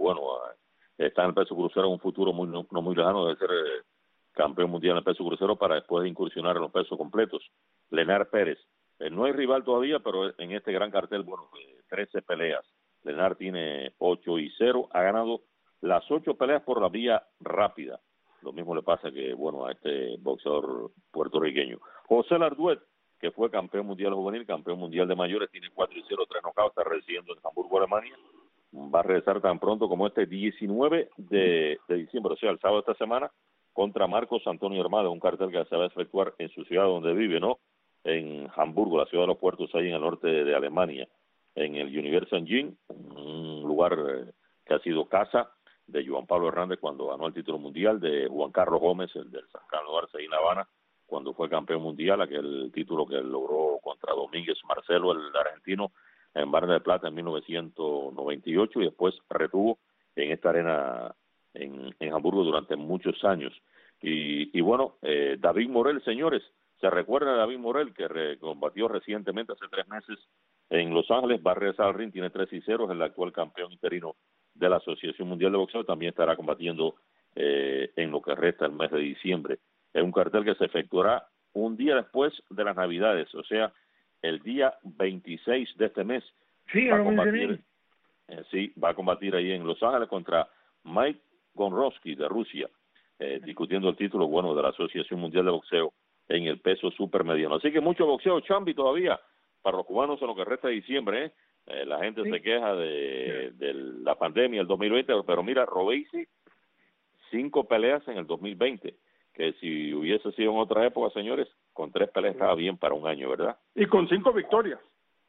está en el peso crucero en un futuro no muy lejano, debe ser campeón mundial en el peso crucero para después de incursionar en los pesos completos. Lenar Pérez. No hay rival todavía, pero en este gran cartel, 13 peleas. Lenar tiene 8-0, ha ganado las 8 peleas por la vía rápida. Lo mismo le pasa que, bueno, a este boxeador puertorriqueño. José Larduet, que fue campeón mundial juvenil, campeón mundial de mayores, tiene 4-0, 3 knockouts, está residiendo en Hamburgo, Alemania. Va a regresar tan pronto como este 19 de diciembre, o sea, el sábado de esta semana, contra Marcos Antonio Armada, un cartel que se va a efectuar en su ciudad donde vive, ¿no? En Hamburgo, la ciudad de los puertos, ahí en el norte de Alemania, en el Universal Gym, un lugar que ha sido casa de Juan Pablo Hernández cuando ganó el título mundial, de Juan Carlos Gómez, el del San Carlos Arce y La Habana, cuando fue campeón mundial, aquel título que logró contra Domínguez Marcelo, el argentino, en Mar del Plata en 1998, y después retuvo en esta arena en Hamburgo durante muchos años. Y bueno, David Morel, señores, ¿se recuerda de David Morel, que combatió recientemente hace 3 meses en Los Ángeles? Va a regresar al ring, tiene 3-0, es el actual campeón interino de la Asociación Mundial de Boxeo, también estará combatiendo en lo que resta el mes de diciembre. Es un cartel que se efectuará un día después de las Navidades, o sea, el día 26 de este mes. Sí, va a combatir ahí en Los Ángeles contra Mike Gonrowski de Rusia, discutiendo el título, bueno, de la Asociación Mundial de Boxeo en el peso supermediano. Así que mucho boxeo, Chambi, todavía para los cubanos en lo que resta de diciembre, la gente se queja de la pandemia del 2020, pero mira, Robeisy, 5 peleas en el 2020, que si hubiese sido en otra época, señores, con 3 peleas estaba bien para un año, ¿verdad? Y con 5 victorias.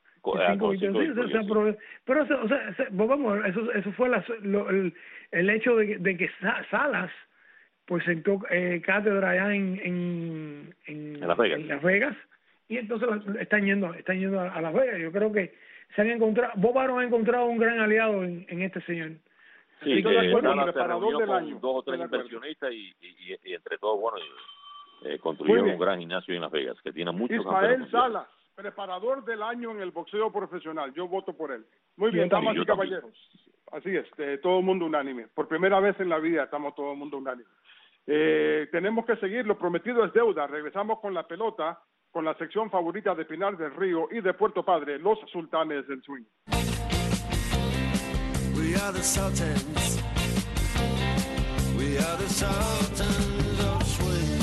Pero vamos, eso fue el hecho de que Salas pues sentó cátedra allá en Las Vegas, y entonces están yendo a Las Vegas. Yo creo que se han encontrado, Bob Arum ha encontrado un gran aliado en este señor. Sí, que el preparador del año, 2 o 3 inversionistas y entre todos, bueno, construyeron un gran gimnasio en Las Vegas, que tiene muchos campeones. Ismael Salas, preparador del año en el boxeo profesional, yo voto por él. Muy bien, damas y caballeros. Así es, todo el mundo unánime. Por primera vez en la vida estamos todo el mundo unánime. Tenemos que seguir, lo prometido es deuda. Regresamos con la pelota, con la sección favorita de Pinar del Río y de Puerto Padre, los sultanes del swing. We are the Sultans. We are the Sultans of swing.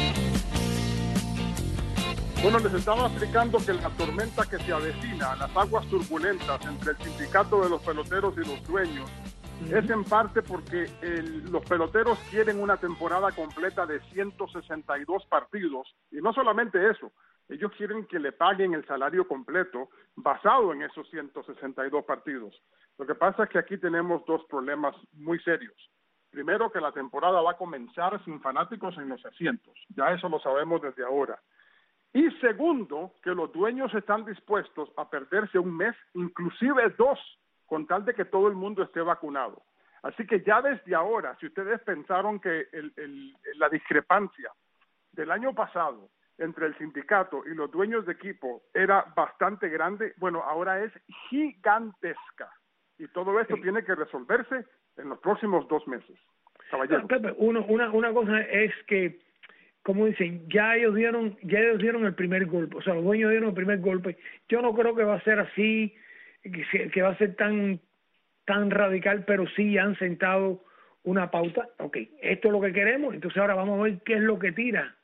Bueno, les estaba explicando que la tormenta que se avecina, las aguas turbulentas entre el sindicato de los peloteros y los dueños, es en parte porque los peloteros quieren una temporada completa de 162 partidos, y no solamente eso, ellos quieren que le paguen el salario completo basado en esos 162 partidos. Lo que pasa es que aquí tenemos 2 problemas muy serios. Primero, que la temporada va a comenzar sin fanáticos en los asientos, ya eso lo sabemos desde ahora. Y segundo, que los dueños están dispuestos a perderse un mes, inclusive 2, con tal de que todo el mundo esté vacunado. Así que ya desde ahora, si ustedes pensaron que la discrepancia del año pasado entre el sindicato y los dueños de equipo era bastante grande, bueno, ahora es gigantesca. Y todo esto tiene que resolverse en los próximos 2 meses. Caballero. Pepe, una cosa es que, como dicen, ya ellos dieron el primer golpe, o sea, los dueños dieron el primer golpe. Yo no creo que va a ser así, que va a ser tan radical, pero sí han sentado una pauta. Ok, esto es lo que queremos, entonces ahora vamos a ver qué es lo que tira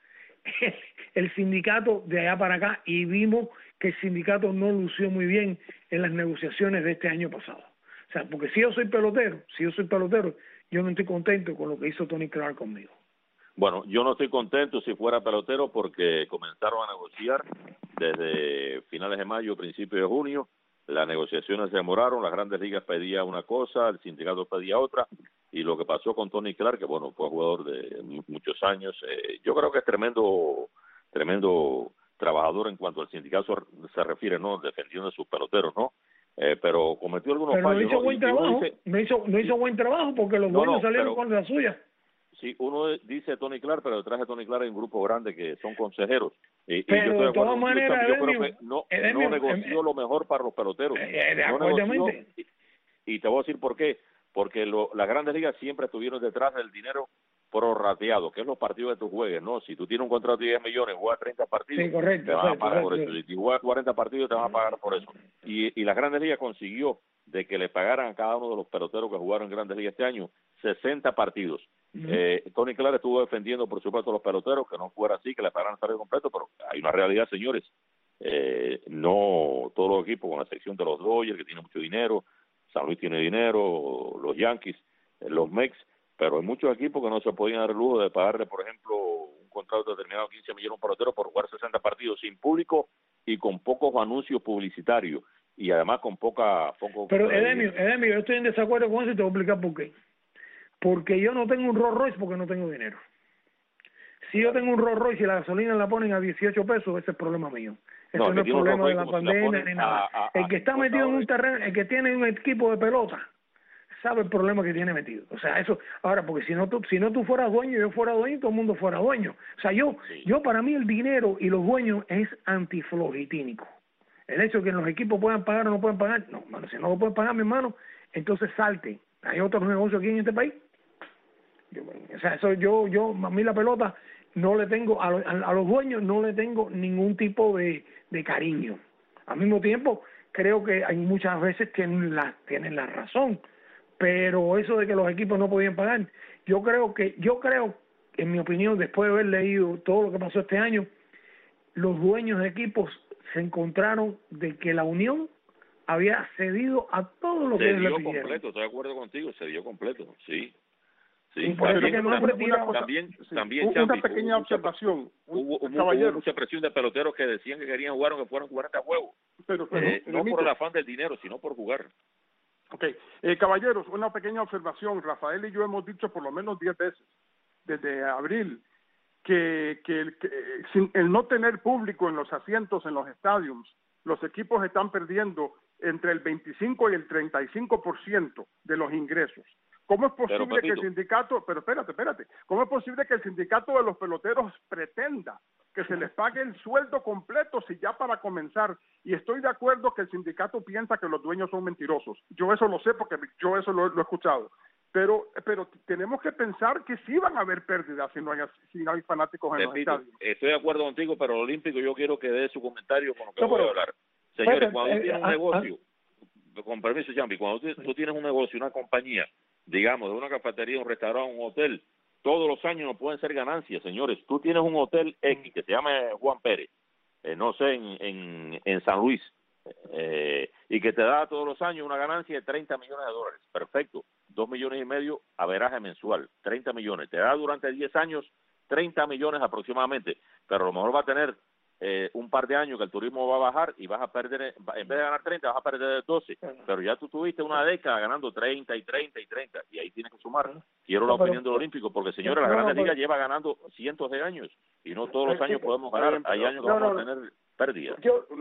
el sindicato de allá para acá, y vimos que el sindicato no lució muy bien en las negociaciones de este año pasado. O sea, porque si yo soy pelotero, yo no estoy contento con lo que hizo Tony Clark conmigo. Bueno, yo no estoy contento si fuera pelotero, porque comenzaron a negociar desde finales de mayo, principios de junio. Las negociaciones se demoraron, las grandes ligas pedían una cosa, el sindicato pedía otra, y lo que pasó con Tony Clark, que bueno, fue jugador de muchos años, yo creo que es tremendo trabajador en cuanto al sindicato se refiere, ¿no? Defendiendo a sus peloteros, ¿no? Pero cometió algunos fallos. No hizo buen trabajo, no hizo buen trabajo, porque los dueños salieron con la suya. Sí, uno dice Tony Clark, pero detrás de Tony Clark hay un grupo grande que son consejeros. Pero yo de todas maneras, yo creo que no negoció lo mejor para los peloteros. No negoció, y te voy a decir por qué. Porque las grandes ligas siempre estuvieron detrás del dinero prorrateado, que es los partidos que tú juegues, ¿no? Si tú tienes un contrato de 10 millones, juegas 30 partidos, sí, correcto, te van a pagar por eso. Si juegas 40 partidos, te van a pagar por eso. Y las grandes ligas consiguió de que le pagaran a cada uno de los peloteros que jugaron en grandes ligas este año 60 partidos. Tony Clark estuvo defendiendo, por supuesto, a los peloteros, que no fuera así, que le pagaran el salario completo, pero hay una realidad, señores. No todos los equipos, con la excepción de los Dodgers, que tienen mucho dinero, San Luis tiene dinero, los Yankees, los Mets, pero hay muchos equipos que no se podían dar el lujo de pagarle, por ejemplo, un contrato determinado de 15 millones a un pelotero por jugar 60 partidos sin público y con pocos anuncios publicitarios, y además con poco... Pero Edemio, yo estoy en desacuerdo con eso y te voy a explicar por qué. Porque yo no tengo un Rolls Royce porque no tengo dinero. Si yo tengo un Rolls Royce y la gasolina la ponen a 18 pesos, ese es problema mío. Eso no es problema de la pandemia ni nada. El que está metido en un terreno, el que tiene un equipo de pelota, sabe el problema que tiene metido. O sea, eso, ahora, porque si no tú fueras dueño, yo fuera dueño, todo el mundo fuera dueño. O sea, yo para mí el dinero y los dueños es antiflogitínico. El hecho de que los equipos puedan pagar o no puedan pagar, no, mano, si no lo pueden pagar, mi hermano, entonces salte. Hay otros negocios aquí en este país. O sea, eso a mí la pelota no le tengo, a los dueños no le tengo ningún tipo de cariño. Al mismo tiempo, creo que hay muchas veces tienen la razón, pero eso de que los equipos no podían pagar, yo creo, en mi opinión, después de haber leído todo lo que pasó este año, los dueños de equipos se encontraron de que la Unión había cedido a todo lo que le pidieron. Se dio completo, estoy de acuerdo contigo, se dio completo, sí. Sí, también una pequeña observación. Hubo mucha presión de peloteros que decían que querían jugar aunque fueran 40 juegos. Pero no por el afán del dinero, sino por jugar. Okay. Caballeros, una pequeña observación. Rafael y yo hemos dicho por lo menos 10 veces desde abril que sin el no tener público en los asientos en los estadios, los equipos están perdiendo entre el 25 y el 35% de los ingresos. ¿Cómo es posible que el sindicato, ¿cómo es posible que el sindicato de los peloteros pretenda que se les pague el sueldo completo si ya para comenzar? Y estoy de acuerdo que el sindicato piensa que los dueños son mentirosos. Yo eso lo sé porque yo eso lo he escuchado. Pero tenemos que pensar que sí van a haber pérdidas si no hay fanáticos en los estadios. Estoy de acuerdo contigo, pero el Olímpico yo quiero que dé su comentario con lo que voy a hablar. Señores, cuando tú tienes un negocio, con permiso, Chambi, cuando tú tienes un negocio, una compañía, digamos, de una cafetería, un restaurante, un hotel, todos los años no pueden ser ganancias, señores. Tú tienes un hotel X que se llama Juan Pérez, no sé, en San Luis, y que te da todos los años una ganancia de $30 millones. Perfecto, 2,5 millones averaje mensual, 30 millones. Te da durante 10 años 30 millones aproximadamente, pero a lo mejor va a tener un par de años que el turismo va a bajar y vas a perder, en vez de ganar 30 vas a perder 12, pero ya tú tuviste una década ganando 30 y 30 y 30 y ahí tienes que sumar. Quiero la opinión del Olímpico porque, señores, la Grandes Ligas lleva ganando cientos de años y no todos los años podemos ganar, hay años que vamos a tener pérdidas.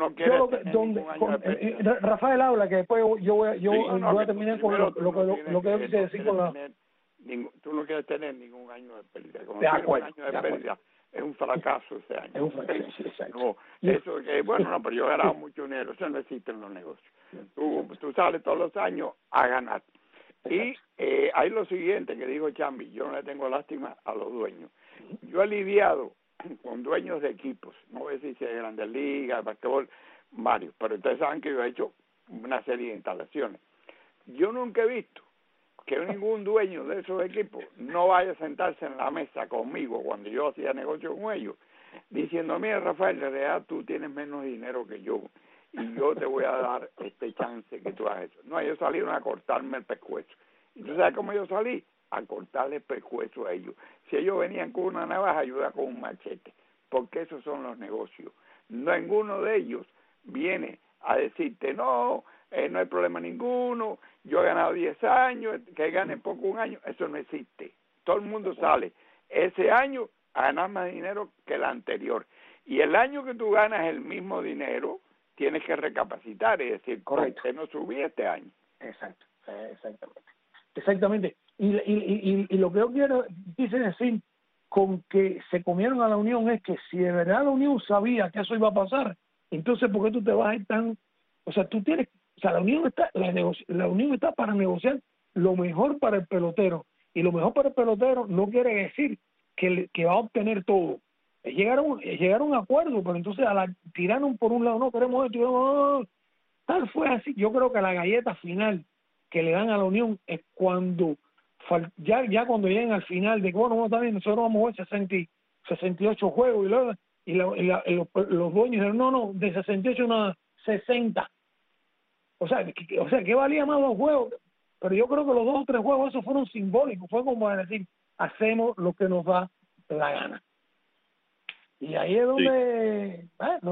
Rafael habla, que después yo voy a terminar con lo que yo quise decir con la... Tú no quieres tener ningún año de pérdida. De acuerdo. Es un fracaso ese año. Es un fracaso, exacto. No, eso que, pero yo he ganado mucho dinero, eso no existe en los negocios. Tú sales todos los años a ganar. Y hay lo siguiente que dijo Chambi, yo no le tengo lástima a los dueños. Yo he lidiado con dueños de equipos, no voy a decir si de Grandes Ligas, basquetbol, varios, pero ustedes saben que yo he hecho una serie de instalaciones. Yo nunca he visto que ningún dueño de esos equipos no vaya a sentarse en la mesa conmigo cuando yo hacía negocio con ellos, diciendo, mira, Rafael, en realidad tú tienes menos dinero que yo y yo te voy a dar este chance que tú has hecho. No, ellos salieron a cortarme el pescuezo. ¿Y tú sabes cómo yo salí? A cortarle el pescuezo a ellos. Si ellos venían con una navaja, ayuda con un machete, porque esos son los negocios. Ninguno de ellos viene a decirte, no hay problema ninguno, yo he ganado 10 años, que gane poco un año, eso no existe. Todo el mundo sale ese año a ganar más dinero que el anterior. Y el año que tú ganas el mismo dinero, tienes que recapacitar, es decir, ¿por qué no subí este año? Exactamente. Y lo que yo quise decir con que se comieron a la Unión es que si de verdad la Unión sabía que eso iba a pasar, entonces ¿por qué tú te vas a ir tan... O sea, tú tienes... O sea, la Unión está para negociar lo mejor para el pelotero. Y lo mejor para el pelotero no quiere decir que va a obtener todo. Llegaron a un acuerdo, pero entonces tiraron por un lado, no queremos esto, no. Tal fue así. Yo creo que la galleta final que le dan a la Unión es cuando ya cuando lleguen al final de que, bueno, está bien, nosotros vamos a ver 68 juegos y los dueños dijeron, no, de 68 a 60. O sea, que valía más los juegos. Pero yo creo que los 2 o 3 juegos esos fueron simbólicos. Fue como decir, hacemos lo que nos da la gana. Y ahí es donde,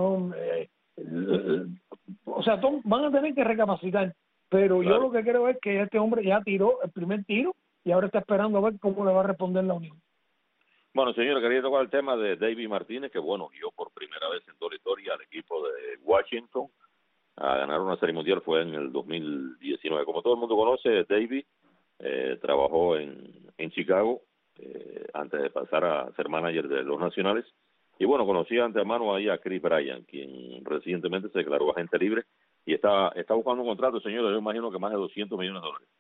van a tener que recapacitar. Pero yo lo que creo es que este hombre ya tiró el primer tiro y ahora está esperando a ver cómo le va a responder la Unión. Bueno, señor, quería tocar el tema de David Martínez, que bueno, guió por primera vez en toda la historia al equipo de Washington a ganar una serie mundial. Fue en el 2019. Como todo el mundo conoce, David trabajó en Chicago antes de pasar a ser manager de los Nacionales. Y bueno, conocía de antemano ahí a Chris Bryant, quien recientemente se declaró agente libre y está buscando un contrato, señor, yo imagino que más de $200 millones.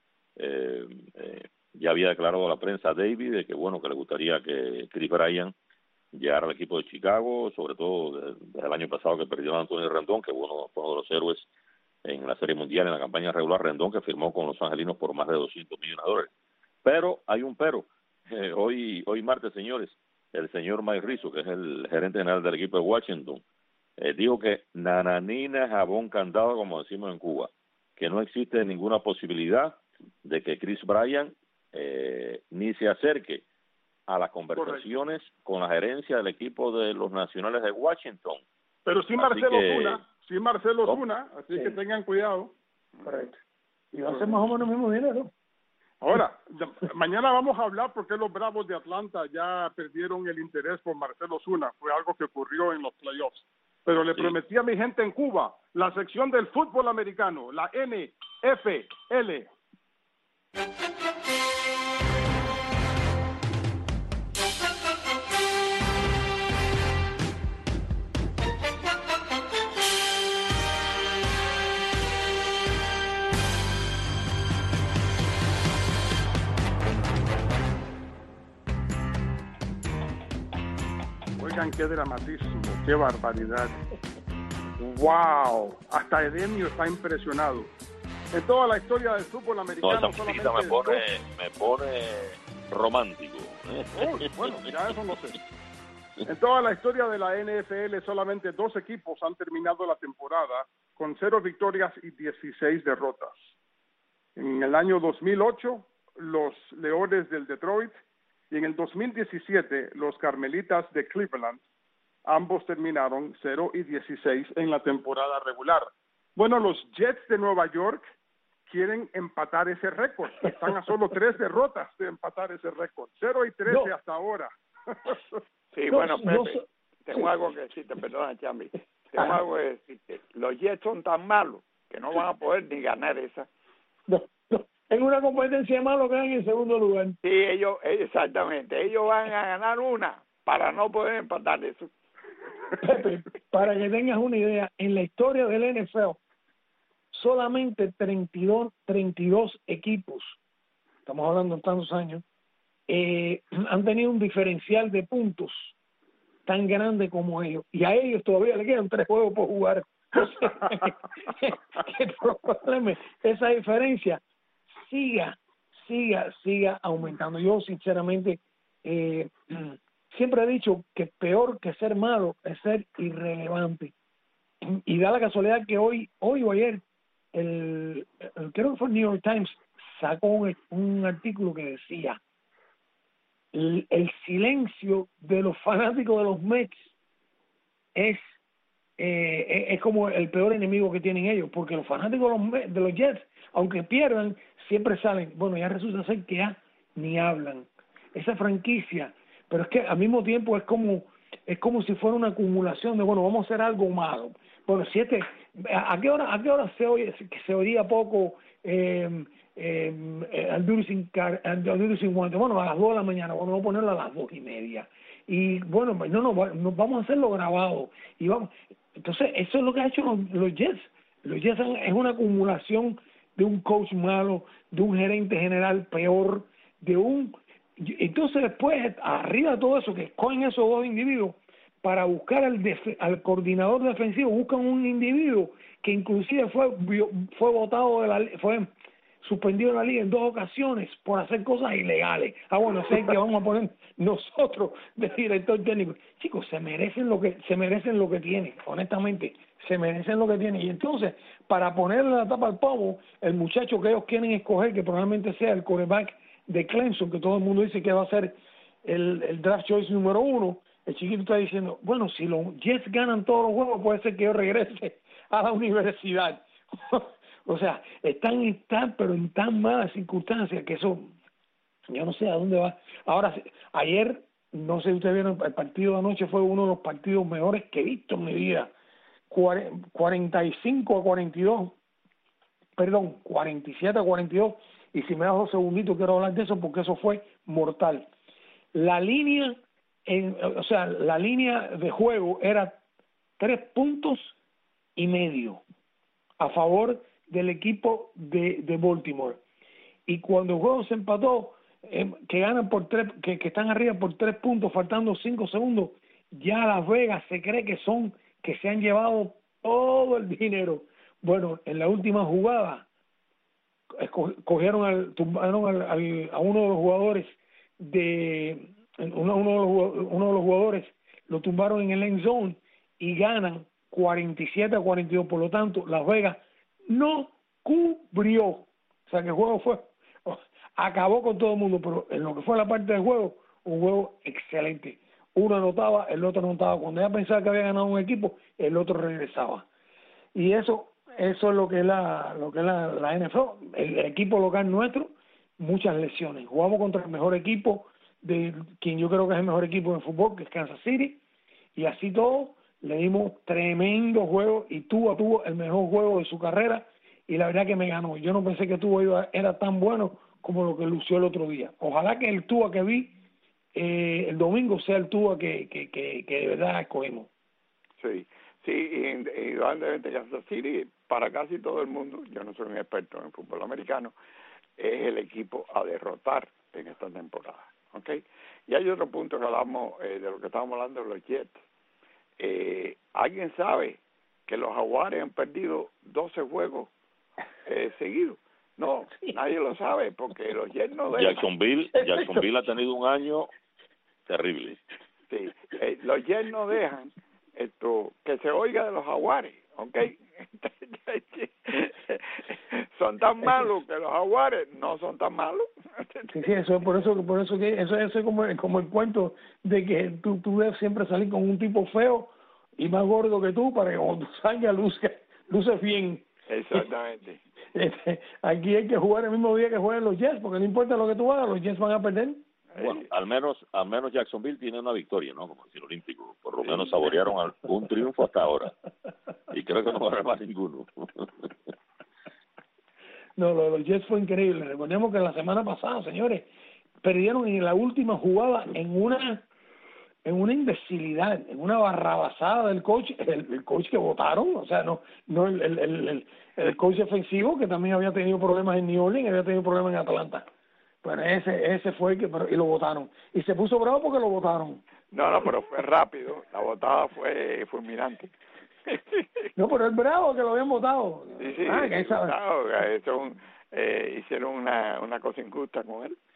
Ya había declarado a la prensa a David de que bueno, que le gustaría que Chris Bryant llegara al equipo de Chicago, sobre todo desde el año pasado que perdió a Antonio Rendón, que fue uno de los héroes en la Serie Mundial, en la campaña regular. Rendón, que firmó con los Angelinos por más de $200 millones. Pero hay un pero. Hoy martes, señores, el señor Mike Rizzo, que es el gerente general del equipo de Washington, dijo que nananina, jabón candado, como decimos en Cuba, que no existe ninguna posibilidad de que Chris Bryant ni se acerque a las conversaciones con la gerencia del equipo de los Nacionales de Washington. Pero sí Marcelo Osuna, así que tengan cuidado. Correcto. Y va a ser más o menos el mismo dinero. Ahora, mañana vamos a hablar por qué los Bravos de Atlanta ya perdieron el interés por Marcelo Osuna. Fue algo que ocurrió en los playoffs. Pero le prometí a mi gente en Cuba la sección del fútbol americano, la NFL. Oigan, qué dramatísimo, qué barbaridad. ¡Wow! Hasta Edemio está impresionado. En toda la historia del fútbol americano... esa musiquita me pone romántico. Bueno, ya eso no sé. En toda la historia de la NFL, solamente 2 equipos han terminado la temporada con 0 victorias y 16 derrotas. En el año 2008, los Leones del Detroit, y en el 2017, los Carmelitas de Cleveland, ambos terminaron 0 y 16 en la temporada regular. Bueno, los Jets de Nueva York quieren empatar ese récord. Están a solo 3 derrotas de empatar ese récord. 0 y 13 hasta ahora. Sí, bueno, Pepe, tengo algo que decirte, perdona, Chambi. Tengo algo que decirte. Los Jets son tan malos que no van a poder ni ganar esa. En una competencia malo quedan en segundo lugar. Sí, exactamente. Ellos van a ganar una para no poder empatar eso. Pepe, para que tengas una idea, en la historia del NFL, solamente 32 equipos, estamos hablando de tantos años, han tenido un diferencial de puntos tan grande como ellos. Y a ellos todavía le quedan 3 juegos por jugar. O sea, que probablemente esa diferencia siga aumentando. Yo sinceramente siempre he dicho que peor que ser malo es ser irrelevante, y da la casualidad que hoy o ayer creo que fue el New York Times sacó un artículo que decía el silencio de los fanáticos de los Mets es como el peor enemigo que tienen ellos, porque los fanáticos de los Jets, aunque pierdan, siempre salen. Bueno, ya resulta ser que ya ni hablan. Esa franquicia, pero es que al mismo tiempo es como si fuera una acumulación de, bueno, vamos a hacer algo malo. Bueno, ¿a qué hora se oía poco al duty sin guante? Bueno, a las 2 de la mañana, bueno, vamos a ponerlo a las 2:30. Y bueno, no, vamos a hacerlo grabado. Y vamos. Entonces, eso es lo que han hecho los Jets. Los Jets es una acumulación de un coach malo, de un gerente general peor, entonces después, arriba de todo eso, que escogen esos 2 individuos, para buscar al coordinador defensivo, buscan un individuo que inclusive fue votado suspendido la liga en 2 ocasiones por hacer cosas ilegales. Bueno, sé que vamos a poner nosotros de director técnico. Chicos, se merecen lo que tienen, honestamente, se merecen lo que tienen. Y entonces, para ponerle la tapa al pomo, el muchacho que ellos quieren escoger, que probablemente sea el quarterback de Clemson, que todo el mundo dice que va a ser el draft choice número 1, el chiquito está diciendo, bueno, si los Jets ganan todos los juegos, puede ser que yo regrese a la universidad. O sea, pero en tan malas circunstancias que eso, yo no sé a dónde va. Ahora, ayer, no sé si ustedes vieron, el partido de anoche fue uno de los partidos mejores que he visto en mi vida. 47-42, y si me das 2 segunditos quiero hablar de eso porque eso fue mortal. La línea, la línea de juego era 3.5 puntos a favor del equipo de Baltimore, y cuando el juego se empató, que ganan por 3, que están arriba por 3 puntos faltando 5 segundos, ya Las Vegas se cree que se han llevado todo el dinero. Bueno, en la última jugada tumbaron a uno de los jugadores uno de los jugadores lo tumbaron en el end zone y ganan 47-42. Por lo tanto, Las Vegas no cubrió. O sea que el juego acabó con todo el mundo, pero en lo que fue la parte del juego, un juego excelente. Uno anotaba, el otro anotaba. Cuando ya pensaba que había ganado un equipo, el otro regresaba. Y eso es lo que es la NFL. El equipo local nuestro, muchas lesiones. Jugamos contra el mejor equipo, de quien yo creo que es el mejor equipo de fútbol, que es Kansas City, y así todo le dimos tremendo juego, y Tua tuvo el mejor juego de su carrera, y la verdad que me ganó. Yo no pensé que Tua era tan bueno como lo que lució el otro día. Ojalá que el Tua que vi el domingo sea el Tua que de verdad escogimos. Sí, indudablemente Kansas City, para casi todo el mundo, yo no soy un experto en fútbol americano, es el equipo a derrotar en esta temporada, ¿ok? Y hay otro punto que hablamos de lo que estábamos hablando de los Jets. ¿Alguien sabe que los Jaguares han perdido 12 juegos seguidos? No, nadie lo sabe, porque los Jets no dejan. Jacksonville ha tenido un año terrible. Sí, los Jets no dejan que se oiga de los Jaguares, ¿ok? Son tan malos que los Jaguares no son tan malos. Sí, eso por eso que eso es como el cuento de que tú debes siempre salir con un tipo feo y más gordo que tú para que cuando tú salgas luces bien. Exactamente. Aquí hay que jugar el mismo día que jueguen los Jets, porque no importa lo que tú hagas, los Jets van a perder. Bueno, al menos Jacksonville tiene una victoria, ¿no? Como el olímpico. Por lo menos saborearon un triunfo hasta ahora. Y creo que no va a haber más ninguno. No, lo de los Jets fue increíble. Recordemos que la semana pasada, señores, perdieron en la última jugada en una imbecilidad, en una barrabasada del coach, el coach que votaron, o sea, no el coach ofensivo, que también había tenido problemas en New Orleans, había tenido problemas en Atlanta. Bueno, ese fue el que, y lo votaron. Y se puso bravo porque lo votaron. No, pero fue rápido. La votada fue fulminante. No, pero es bravo que lo habían votado. Sí, hicieron una cosa injusta con él.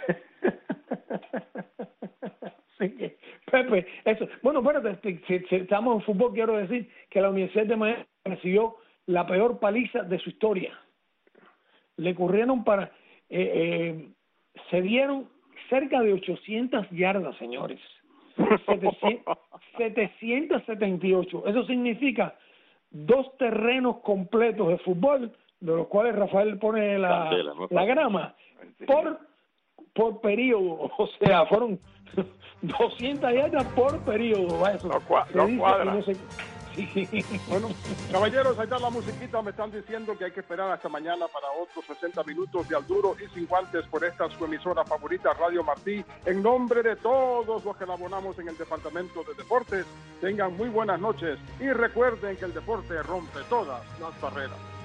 Sí, Pepe, eso. Bueno, espérate, si estamos en fútbol, quiero decir que la Universidad de Miami recibió la peor paliza de su historia. Le corrieron se dieron cerca de 800 yardas, señores. 778. Eso significa 2 terrenos completos de fútbol, de los cuales Rafael pone la grama, por periodo. O sea, fueron 200 yardas por periodo. No cuadra. Bueno, caballeros, ahí está la musiquita. Me están diciendo que hay que esperar hasta mañana para otros 60 minutos de Al Duro y Sin Guantes por esta su emisora favorita, Radio Martí. En nombre de todos los que laboramos en el Departamento de Deportes, tengan muy buenas noches y recuerden que el deporte rompe todas las barreras.